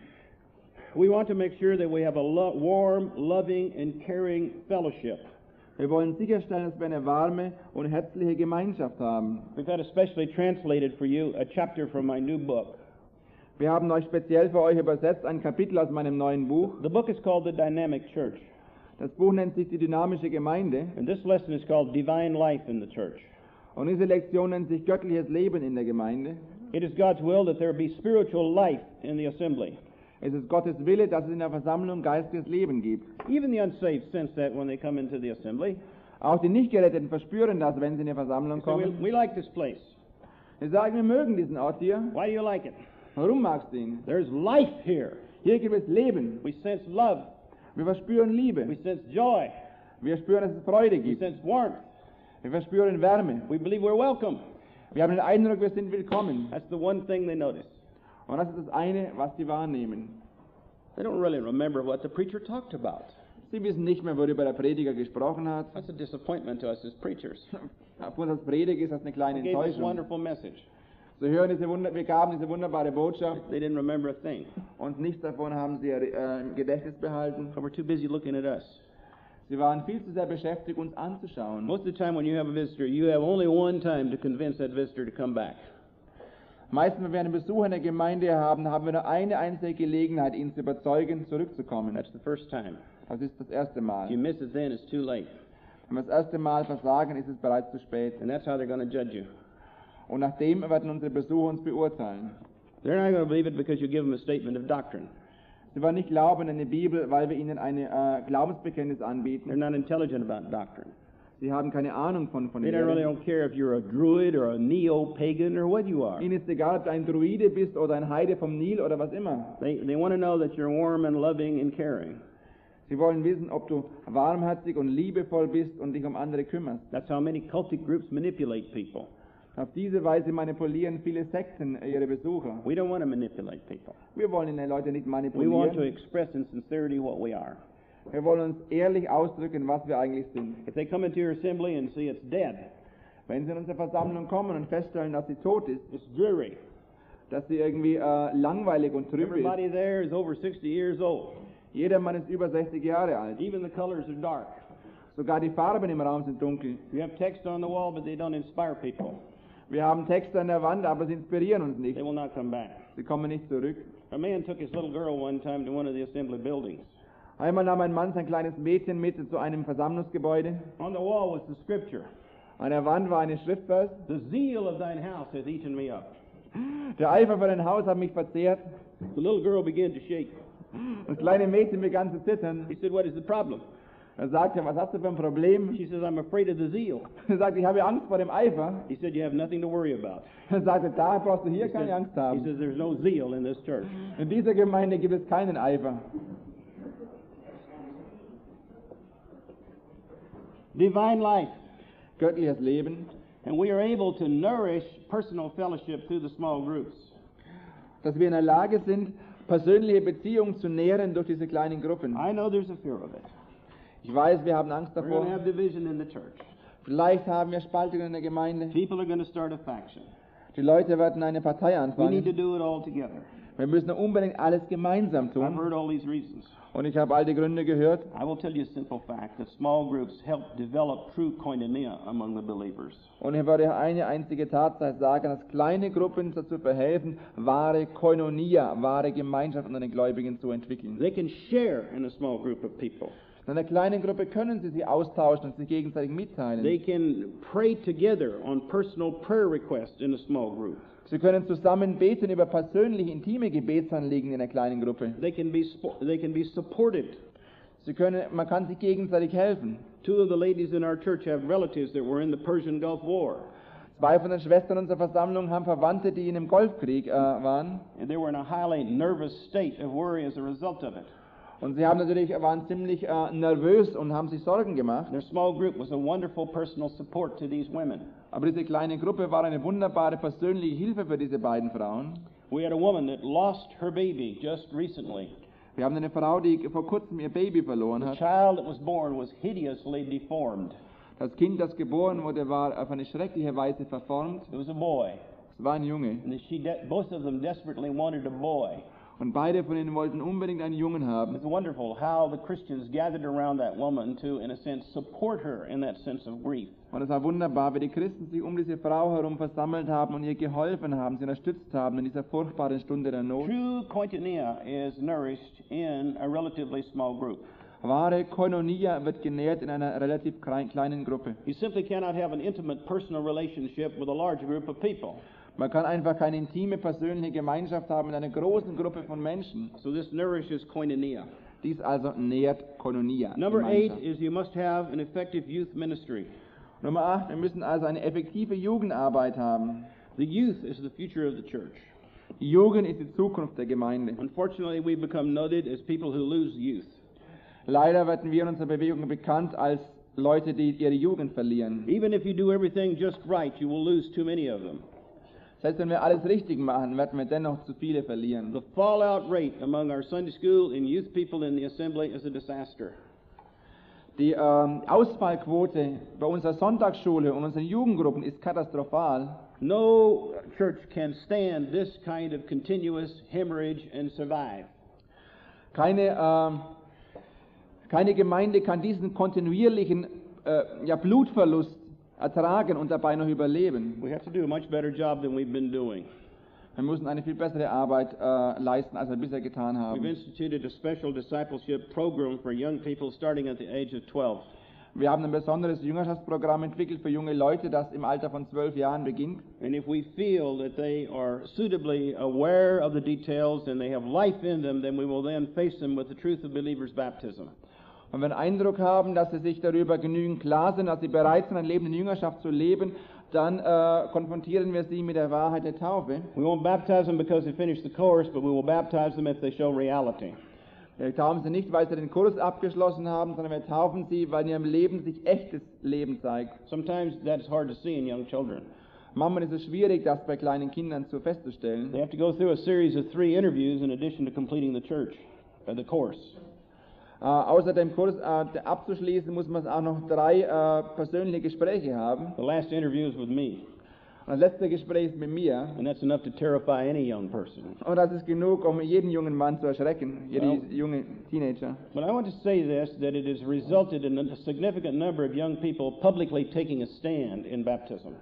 We want to make sure that we have a warm, loving, and caring fellowship. Wir wollen sicherstellen, dass wir eine warme und herzliche Gemeinschaft haben. We've had especially translated for you a chapter from my new book. Wir haben euch speziell für euch übersetzt ein Kapitel aus meinem neuen Buch. The book is called The Dynamic Church, Das Buch nennt sich die dynamische Gemeinde and this lesson is called Divine Life in the Church. und diese Lektion nennt sich göttliches Leben in der Gemeinde. It is God's will that there be spiritual life in the assembly. Es ist Gottes Wille, dass es in der Versammlung geistiges Leben gibt. Even the unsaved sense that when they come into the assembly. Auch die Nichtgeretteten verspüren das, wenn sie in die Versammlung So kommen. we like this place. Sie sagen, wir mögen diesen Ort hier. Why do you like it? Warum magst du ihn? There's life here. Hier gibt es Leben. We sense love. Wir verspüren We Liebe. sense joy. Wir spüren, dass es Freude We gibt. sense warmth. Wir verspüren Wärme. We believe we're welcome. Wir haben den Eindruck, wir sind willkommen. That's the one thing they notice. Und das ist das eine, was sie wahrnehmen. They don't really remember what the preacher talked about. Sie wissen nicht mehr, worüber der Prediger gesprochen hat. That's a disappointment to us as preachers. Für uns als Prediger ist das eine kleine They gave us Enttäuschung. wonderful message. Sie hören wir gaben diese wunderbare Botschaft They didn't remember a thing. und nichts davon haben sie im Gedächtnis behalten. But we're too busy looking at us. Sie waren viel zu sehr beschäftigt, uns anzuschauen. Most of the time when you have a visitor, you have only one time to convince that visitor to come back. Meistens, wenn wir einen Besuch in der Gemeinde haben, haben wir nur eine einzige Gelegenheit, ihn zu überzeugen, zurückzukommen. That's the first time. Das ist das erste If you Mal. miss it then, it's too late. Wenn wir das erste Mal versagen, ist es bereits zu spät. And that's how they're going to judge you. Und nachdem werden unsere Besucher uns beurteilen. They're not going to believe it because you give them a statement of doctrine. Sie werden nicht glauben an die Bibel, weil wir ihnen ein Glaubensbekenntnis They're anbieten. not intelligent about doctrine. Sie haben keine Ahnung von They don't really Lehre. don't care if you're a druid or a neo-pagan or what you are. Ihnen ist egal, ob du ein Druide bist oder ein Heide vom Nil oder was immer. They want to know that you're warm and loving and caring. Sie wollen wissen, ob du warmherzig und liebevoll bist und dich um andere kümmerst. That's how many cultic groups manipulate people. Auf diese Weise manipulieren viele Sekten ihre Besucher. We don't want to manipulate people. Wir wollen die Leute nicht We want to manipulieren. express in sincerity what we are. Wir wollen uns ehrlich ausdrücken, was wir eigentlich sind. If they come into your assembly and see it's dead, Wenn sie in unsere Versammlung kommen und feststellen, dass sie tot ist, it's dreary. dass sie irgendwie langweilig und trüb ist. Everybody there is over 60 years old. Jeder Mann ist über 60 Jahre alt. Even the colors are dark. Sogar die Farben im Raum sind dunkel. You have text on the wall, but they don't inspire people. Wir haben Texte an der Wand, aber sie inspirieren uns nicht. They will not come back. Sie kommen nicht zurück. A man took his little girl one time to one of the assembly buildings. Einmal nahm ein Mann sein kleines Mädchen mit zu einem Versammlungsgebäude. On the wall was the scripture. An der Wand war eine Schriftvers. The zeal of thine house hath eaten me up. Der Eifer für dein Haus hat mich verzehrt. The little girl began to shake. Das kleine Mädchen begann zu zittern. He said, what is the problem? Er sagte, was hast du für ein Problem? She says, I'm afraid of the zeal. Er sagte, ich habe Angst vor dem Eifer. He said, you have nothing to worry about. Er sagte, da brauchst du hier He keine said- Angst he haben. says, there's no zeal in this church. In dieser Gemeinde gibt es keinen Eifer. Divine life. Göttliches Leben. And we are able to nourish personal fellowship through the small groups. Dass wir in der Lage sind, persönliche Beziehungen zu nähren durch diese kleinen Gruppen. I know there's a fear of it. Ich weiß, wir haben Angst We're going to davor. have division in the church. Vielleicht haben wir Spaltungen in der Gemeinde. People are going to start a faction. Die Leute werden eine Partei We need to anfangen. do it all together. Wir müssen unbedingt alles gemeinsam I've tun. heard all these reasons. Und ich habe all die Gründe gehört. I will tell you a simple fact that small groups help develop true koinonia among the believers. Und ich würde eine einzige Tatsache sagen, dass kleine Gruppen dazu verhelfen, wahre Koinonia, wahre Gemeinschaft unter den Gläubigen zu entwickeln. They can share in a small group of people. In einer kleinen Gruppe können sie sich austauschen und sich gegenseitig mitteilen. They can pray together on personal prayer requests in a small group. Sie können zusammen beten über persönliche, intime Gebetsanliegen in einer kleinen Gruppe. They can be supported. Man kann sich gegenseitig helfen. Two of the ladies in our church have relatives that were in the Persian Gulf War. Zwei von den Schwestern unserer Versammlung haben Verwandte, die in einem Golfkrieg waren. And they were in a highly nervous state of worry as a result of it. Und sie waren ziemlich nervös und haben sich Sorgen gemacht. Their small group was a wonderful personal support to these women. Aber diese kleine Gruppe war eine wunderbare persönliche Hilfe für diese beiden Frauen. We had a woman that lost her baby just recently. Wir haben eine Frau, die vor kurzem ihr Baby verloren The hat. child that was born was hideously deformed. Das Kind, das geboren wurde, war auf eine schreckliche Weise verformt. It was a boy. Es war ein Junge. And both of them desperately wanted a boy. Und beide von ihnen wollten unbedingt einen Jungen haben. It's wonderful how the Christians gathered around that woman to, in a sense, support her in that sense of grief. Und es war wunderbar, wie die Christen sich um diese Frau herum versammelt haben und ihr geholfen haben, sie unterstützt haben in dieser furchtbaren Stunde der Not. True koinonia is nourished in a relatively small group. Wahre Koinonia wird genährt in einer relativ kleinen Gruppe. You simply cannot have an intimate personal relationship with a large group of people. Man kann einfach keine intime persönliche Gemeinschaft haben mit einer großen Gruppe von Menschen. So this nourishes koinonia. Dies also nährt Koinonia. Number 8 Gemeinschaft. is you must have an effective youth ministry. Nummer 8, wir müssen also eine effektive Jugendarbeit haben. The youth is the future of the church. Die Jugend ist die Zukunft der Gemeinde. Unfortunately, we become noted as people who lose youth. Leider werden wir in unserer Bewegung bekannt als Leute, die ihre Jugend verlieren. Even if you do everything just right, you will lose too many of them. Selbst wenn wir alles richtig machen, werden wir dennoch zu viele verlieren. The fallout rate among our Sunday school and youth people in the assembly is a disaster. Die Ausfallquote bei unserer Sonntagsschule und unseren Jugendgruppen ist katastrophal. No church can stand this kind of continuous hemorrhage and survive. Keine Gemeinde kann diesen kontinuierlichen Blutverlust ertragen und dabei noch überleben. We have to do a much better job than we've been doing. Wir müssen eine viel bessere Arbeit leisten, als wir bisher getan We've haben. instituted a special discipleship program for young people starting at the age of 12. Wir haben ein besonderes Jüngerschaftsprogramm entwickelt für junge Leute, das im Alter von 12 Jahren beginnt. And if we feel that they are suitably aware of the details and they have life in them, then we will then face them with the truth of believers' baptism. Und wenn wir den Eindruck haben, dass sie sich darüber genügend klar sind, dass sie bereit sind, ein Leben in Jüngerschaft zu leben, dann konfrontieren wir sie mit der Wahrheit der Taufe. We won't baptize them because they finished the course, but we will baptize them if they show reality. Wir taufen sie nicht, weil sie den Kurs abgeschlossen haben, sondern wir taufen sie, weil in ihrem Leben sich echtes Leben zeigt. Sometimes that is hard to see in young children. Manchmal ist es schwierig, das bei kleinen Kindern festzustellen. They have to go through a series of 3 interviews in addition to completing the course. Außer dem Kurs abzuschließen, muss man auch noch 3 persönliche Gespräche haben. The last interview is with me, Und das letzte Gespräch ist mit mir. and that's enough to terrify any young person. Und das ist genug, um jeden jungen Mann zu erschrecken, jeden jungen Teenager. But I want to say this, that it has resulted in a significant number of young people publicly taking a stand in baptism.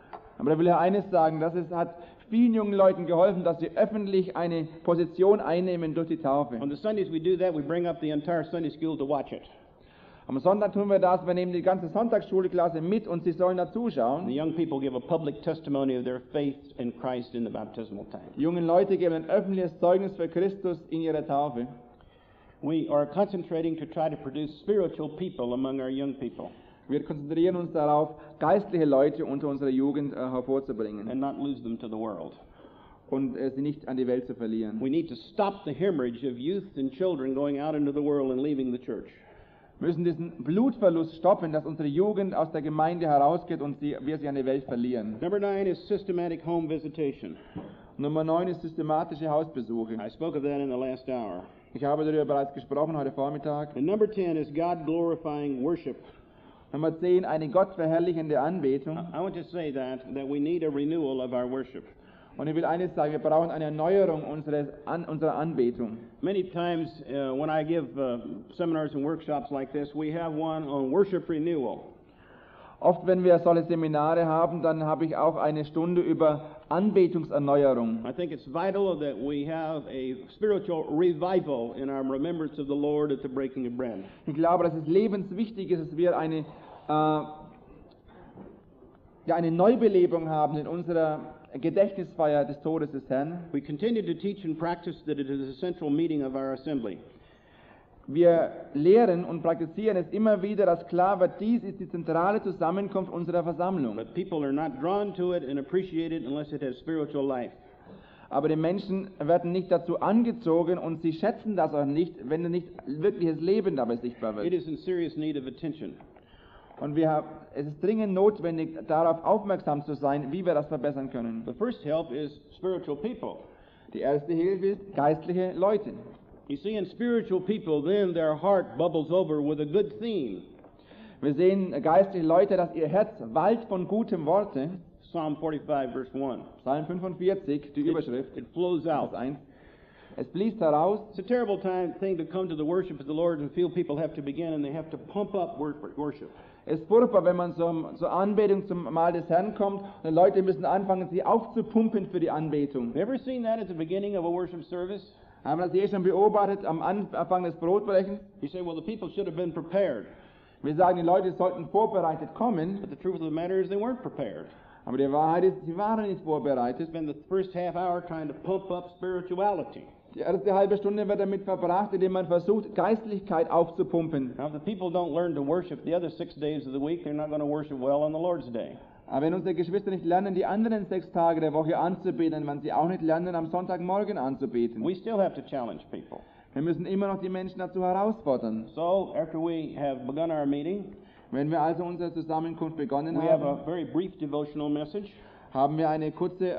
Aber da will er eines sagen, dass es hat vielen jungen Leuten geholfen, dass sie öffentlich eine Position einnehmen durch die Taufe. On the Sundays we do that, we bring up the entire Sunday school to watch it. Am Sonntag tun wir das, wir nehmen die ganze Sonntagsschulklasse mit und sie sollen da The zuschauen. young people give a public testimony of their faith in Christ in the baptismal tank. Die jungen Leute geben ein öffentliches Zeugnis für Christus in ihrer Taufe. We are concentrating to try to produce spiritual people among our young people Wir konzentrieren uns darauf, geistliche Leute unter unserer Jugend hervorzubringen and not lose them to the world. und sie nicht an die Welt zu verlieren. We need to stop the hemorrhage of youth and children going out into the world and leaving the church. Wir müssen diesen Blutverlust stoppen, dass unsere Jugend aus der Gemeinde herausgeht und wir sie an die Welt verlieren. Number 9 is systematic home visitation. Nummer 9 ist systematische Hausbesuche. I spoke of that in the last hour. Ich habe darüber bereits gesprochen heute Vormittag. And number 10 is God glorifying worship. Nummer 10, eine gottverherrlichende Anbetung. I want to say that we need a renewal of our worship. Und ich will eines sagen, wir brauchen eine Erneuerung unserer Anbetung. Many times when I give seminars and workshops like this, we have one on worship renewal. Oft, wenn wir solche Seminare haben, dann habe ich auch eine Stunde über Anbetungserneuerung. I think it's vital that we have a spiritual revival in our remembrance of the Lord at the breaking of bread. Ich glaube, dass es lebenswichtig ist, dass wir eine Neubelebung haben in unserer Gedächtnisfeier des Todes des Herrn. We continue to teach and practice that it is a central meeting of our assembly. Wir lehren und praktizieren es immer wieder, dass klar wird, dies ist die zentrale Zusammenkunft unserer Versammlung. But people are not drawn to it and appreciate it unless it has spiritual life. Aber die Menschen werden nicht dazu angezogen und sie schätzen das auch nicht, wenn nicht wirkliches Leben dabei sichtbar It wird. is in serious need of attention. Und es ist dringend notwendig, darauf aufmerksam zu sein, wie wir das verbessern können. The first help is spiritual people. Die erste Hilfe ist geistliche Leute. You see, in spiritual people, then their heart bubbles over with a good theme. Wir sehen geistliche Leute, dass ihr Herz wallt von gutem Worte. Psalm 45, verse 1. Psalm 45, die Überschrift, It flows out. Vers 1. Es fließt heraus. It's a terrible thing to come to the worship of the Lord and feel people have to begin and they have to pump up worship. Es ist furchtbar, wenn man zur Anbetung zum Mahl des Herrn kommt und die Leute müssen anfangen, sie aufzupumpen für die Anbetung. Ever seen that at the beginning of a worship service? Haben wir das hier schon beobachtet am Anfang des Brotbrechens? You say, well, the people should have been prepared. Wir sagen, die Leute sollten vorbereitet kommen, But the truth of the matter is they weren't prepared. aber die Wahrheit ist, sie waren nicht vorbereitet. Spend the first half hour trying to pump up spirituality. Die erste halbe Stunde wird damit verbracht, indem man versucht, Geistlichkeit aufzupumpen. Now, if the people don't learn to worship the other 6 days of the week, they're not going to worship well on the Lord's Day. Aber wenn unsere Geschwister nicht lernen, die anderen 6 Tage der Woche anzubeten, wenn sie auch nicht lernen, am Sonntagmorgen anzubeten. We still have to challenge people. Wir müssen immer noch die Menschen dazu herausfordern. So, after we have begun our meeting, Wenn wir also unsere Zusammenkunft begonnen we have haben, a very brief devotional message haben wir eine kurze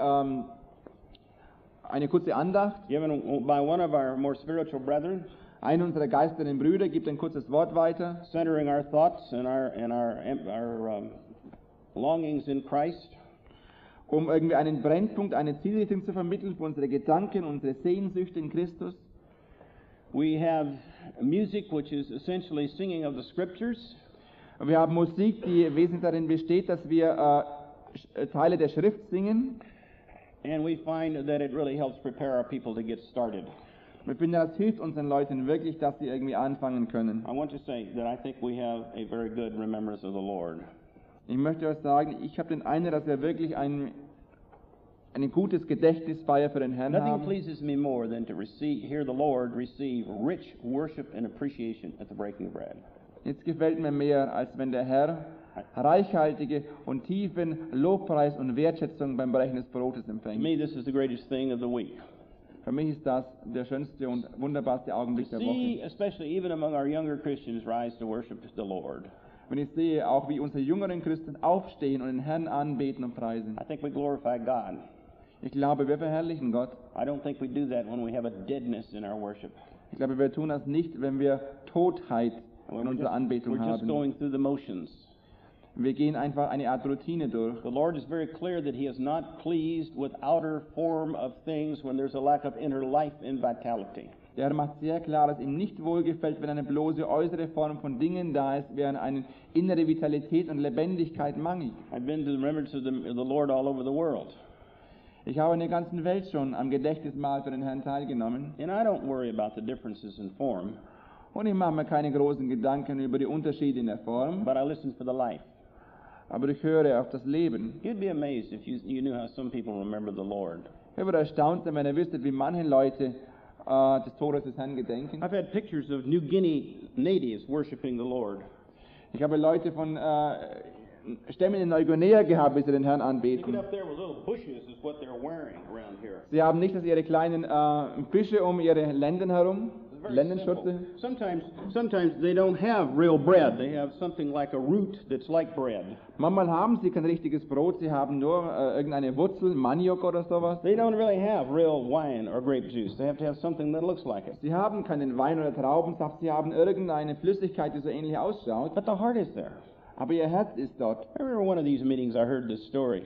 Andacht. given by one of our more spiritual brethren, Einer unserer geistlichen Brüder gibt ein kurzes Wort weiter, centering our thoughts and our longings in Christ. um irgendwie einen Brennpunkt, eine Zielrichtung zu vermitteln für unsere Gedanken, unsere Sehnsüchte in Christus. We have music which is essentially singing of the scriptures. Wir haben Musik, die wesentlich darin besteht, dass wir Teile der Schrift singen. And we find that it really helps prepare our people to get started. Wir finden, das hilft unseren Leuten wirklich, dass sie irgendwie anfangen können. I want to say that I think we have a very good remembrance of the Lord. Ich möchte euch sagen, ich habe den Eindruck, dass wir wirklich ein gutes Gedächtnisfeier für den Herrn Nothing haben. pleases me more than to hear the Lord receive rich worship and appreciation at the breaking of bread. Jetzt gefällt mir mehr, als wenn der Herr reichhaltige und tiefen Lobpreis und Wertschätzung beim Brechen des Brotes To empfängt. me, this is the greatest thing of the week. Für mich ist das der schönste und wunderbarste To Augenblick der see, Woche. especially even among our younger Christians, rise to worship the Lord. Wenn ich sehe, auch wie unsere jüngeren Christen aufstehen und den Herrn anbeten und preisen. I think we glorify God. Ich glaube, wir verherrlichen Gott. I don't think we do that when we have a deadness in our worship. Ich glaube, wir tun das nicht, wenn wir Totheit in unserer Anbetung we're just haben. going through the motions. Wir gehen einfach eine Art Routine durch. The Lord is very clear that He is not pleased with outer form of things when there's a lack of inner life and vitality. Der Herr macht sehr klar, dass ihm nicht wohlgefällt, wenn eine bloße äußere Form von Dingen da ist, während eine innere Vitalität und Lebendigkeit mangelt. I've been to the remembrance of the Lord all over the world. Ich habe in der ganzen Welt schon am Gedächtnismahl für den Herrn teilgenommen. And I don't worry about the differences in form, Und ich mache mir keine großen Gedanken über die Unterschiede in der Form, but I listen for the life. aber ich höre auf das Leben. You'd be amazed if you knew how some people remember the Lord. Ich würde erstaunt sein, wenn ihr wüsstet, wie manche Leute des Todes des Herrn gedenken. I've had pictures of New Guinea natives worshiping the Lord. Ich habe Leute von Stämmen in Neuguinea gehabt, bis sie den Herrn They get anbeten. up there with little bushes is what they're wearing around here. Sie haben nicht dass ihre kleinen Fische um ihre Lenden herum, It's very Lendenschürze. simple. Sometimes they don't have real bread. They have something like a root that's like bread. Manchmal haben sie kein richtiges Brot, sie haben nur irgendeine Wurzel, Maniok oder sowas. They don't really have real wine or grape juice. They have to have something that looks like it. Sie haben keinen Wein oder Traubensaft, sie haben irgendeine Flüssigkeit, die so ähnlich ausschaut, But the heart is there. aber ihr Herz ist dort. I remember one of these meetings I heard this story.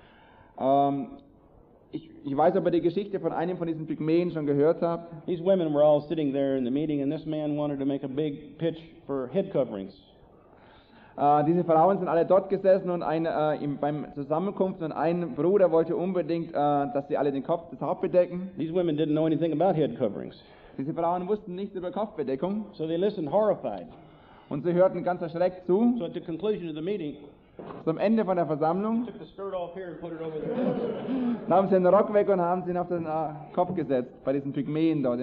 Ich weiß aber die Geschichte von einem von diesen Pygmäen schon gehört habe. These women were all sitting there in the meeting, and this man wanted to make a big pitch for head coverings. Diese Frauen sind alle dort gesessen und beim Zusammenkunft und ein Bruder wollte unbedingt, dass sie alle das Haupt bedecken. These women didn't know anything about head coverings, Diese Frauen wussten nichts über Kopfbedeckung so they listened horrified. und sie hörten ganz erschreckt zu. So at the conclusion of the meeting, Zum Ende von der Versammlung took the skirt off here and put it over their head. nahmen sie den Rock weg und haben sie ihn auf den Kopf gesetzt, bei diesen Pygmäen dort.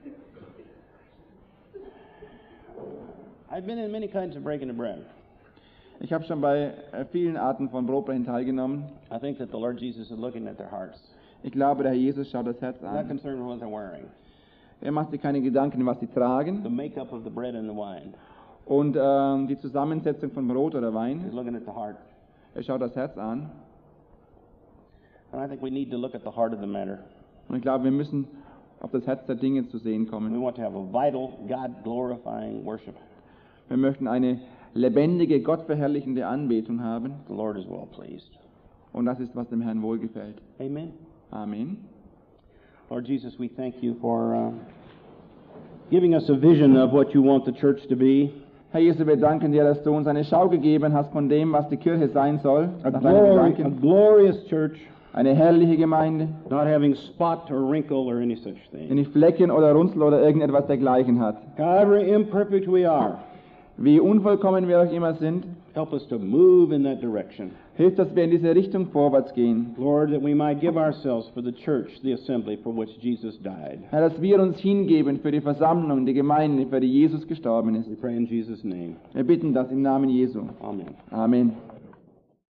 I've been in many kinds of breaking of bread. Ich habe schon bei vielen Arten von Brotbrechen teilgenommen. I think that the Lord Jesus is looking at their hearts. Ich glaube, der Herr Jesus schaut das Herz He's not an. concerned with what they're wearing, Er macht sich keine Gedanken, was sie the tragen makeup of the bread and the wine. und die Zusammensetzung von Brot oder He's Wein. looking at the heart. Er schaut das Herz an. And I think we need to look at the heart of the matter. Und ich glaube, wir müssen auf das Herz der Dinge zu sehen We kommen. want to have a vital, God-glorifying worship. Wir möchten eine lebendige, gottverherrlichende Anbetung haben. The Lord is well pleased. Und das ist, was dem Herrn wohlgefällt. Amen. Amen. Lord Jesus, we thank you for giving us a vision of what you want the church to be. Herr Jesus, wir danken dir, dass du uns eine Schau gegeben hast von dem, was die Kirche sein soll. A Nach deinem a Gedanken. glorious church, Eine herrliche Gemeinde, not having spot or wrinkle or any such die thing. nicht Flecken oder Runzel oder irgendetwas dergleichen hat. However imperfect we are, Wie unvollkommen wir auch immer sind, help us to move in that direction. hilft, dass wir in diese Richtung vorwärts gehen. Lord, that we might give ourselves for the church, the assembly for which Jesus died. Herr, dass wir uns hingeben für die Versammlung, die Gemeinde, für die Jesus gestorben ist. We pray in Jesus' name. Wir bitten das im Namen Jesu. Amen. Amen.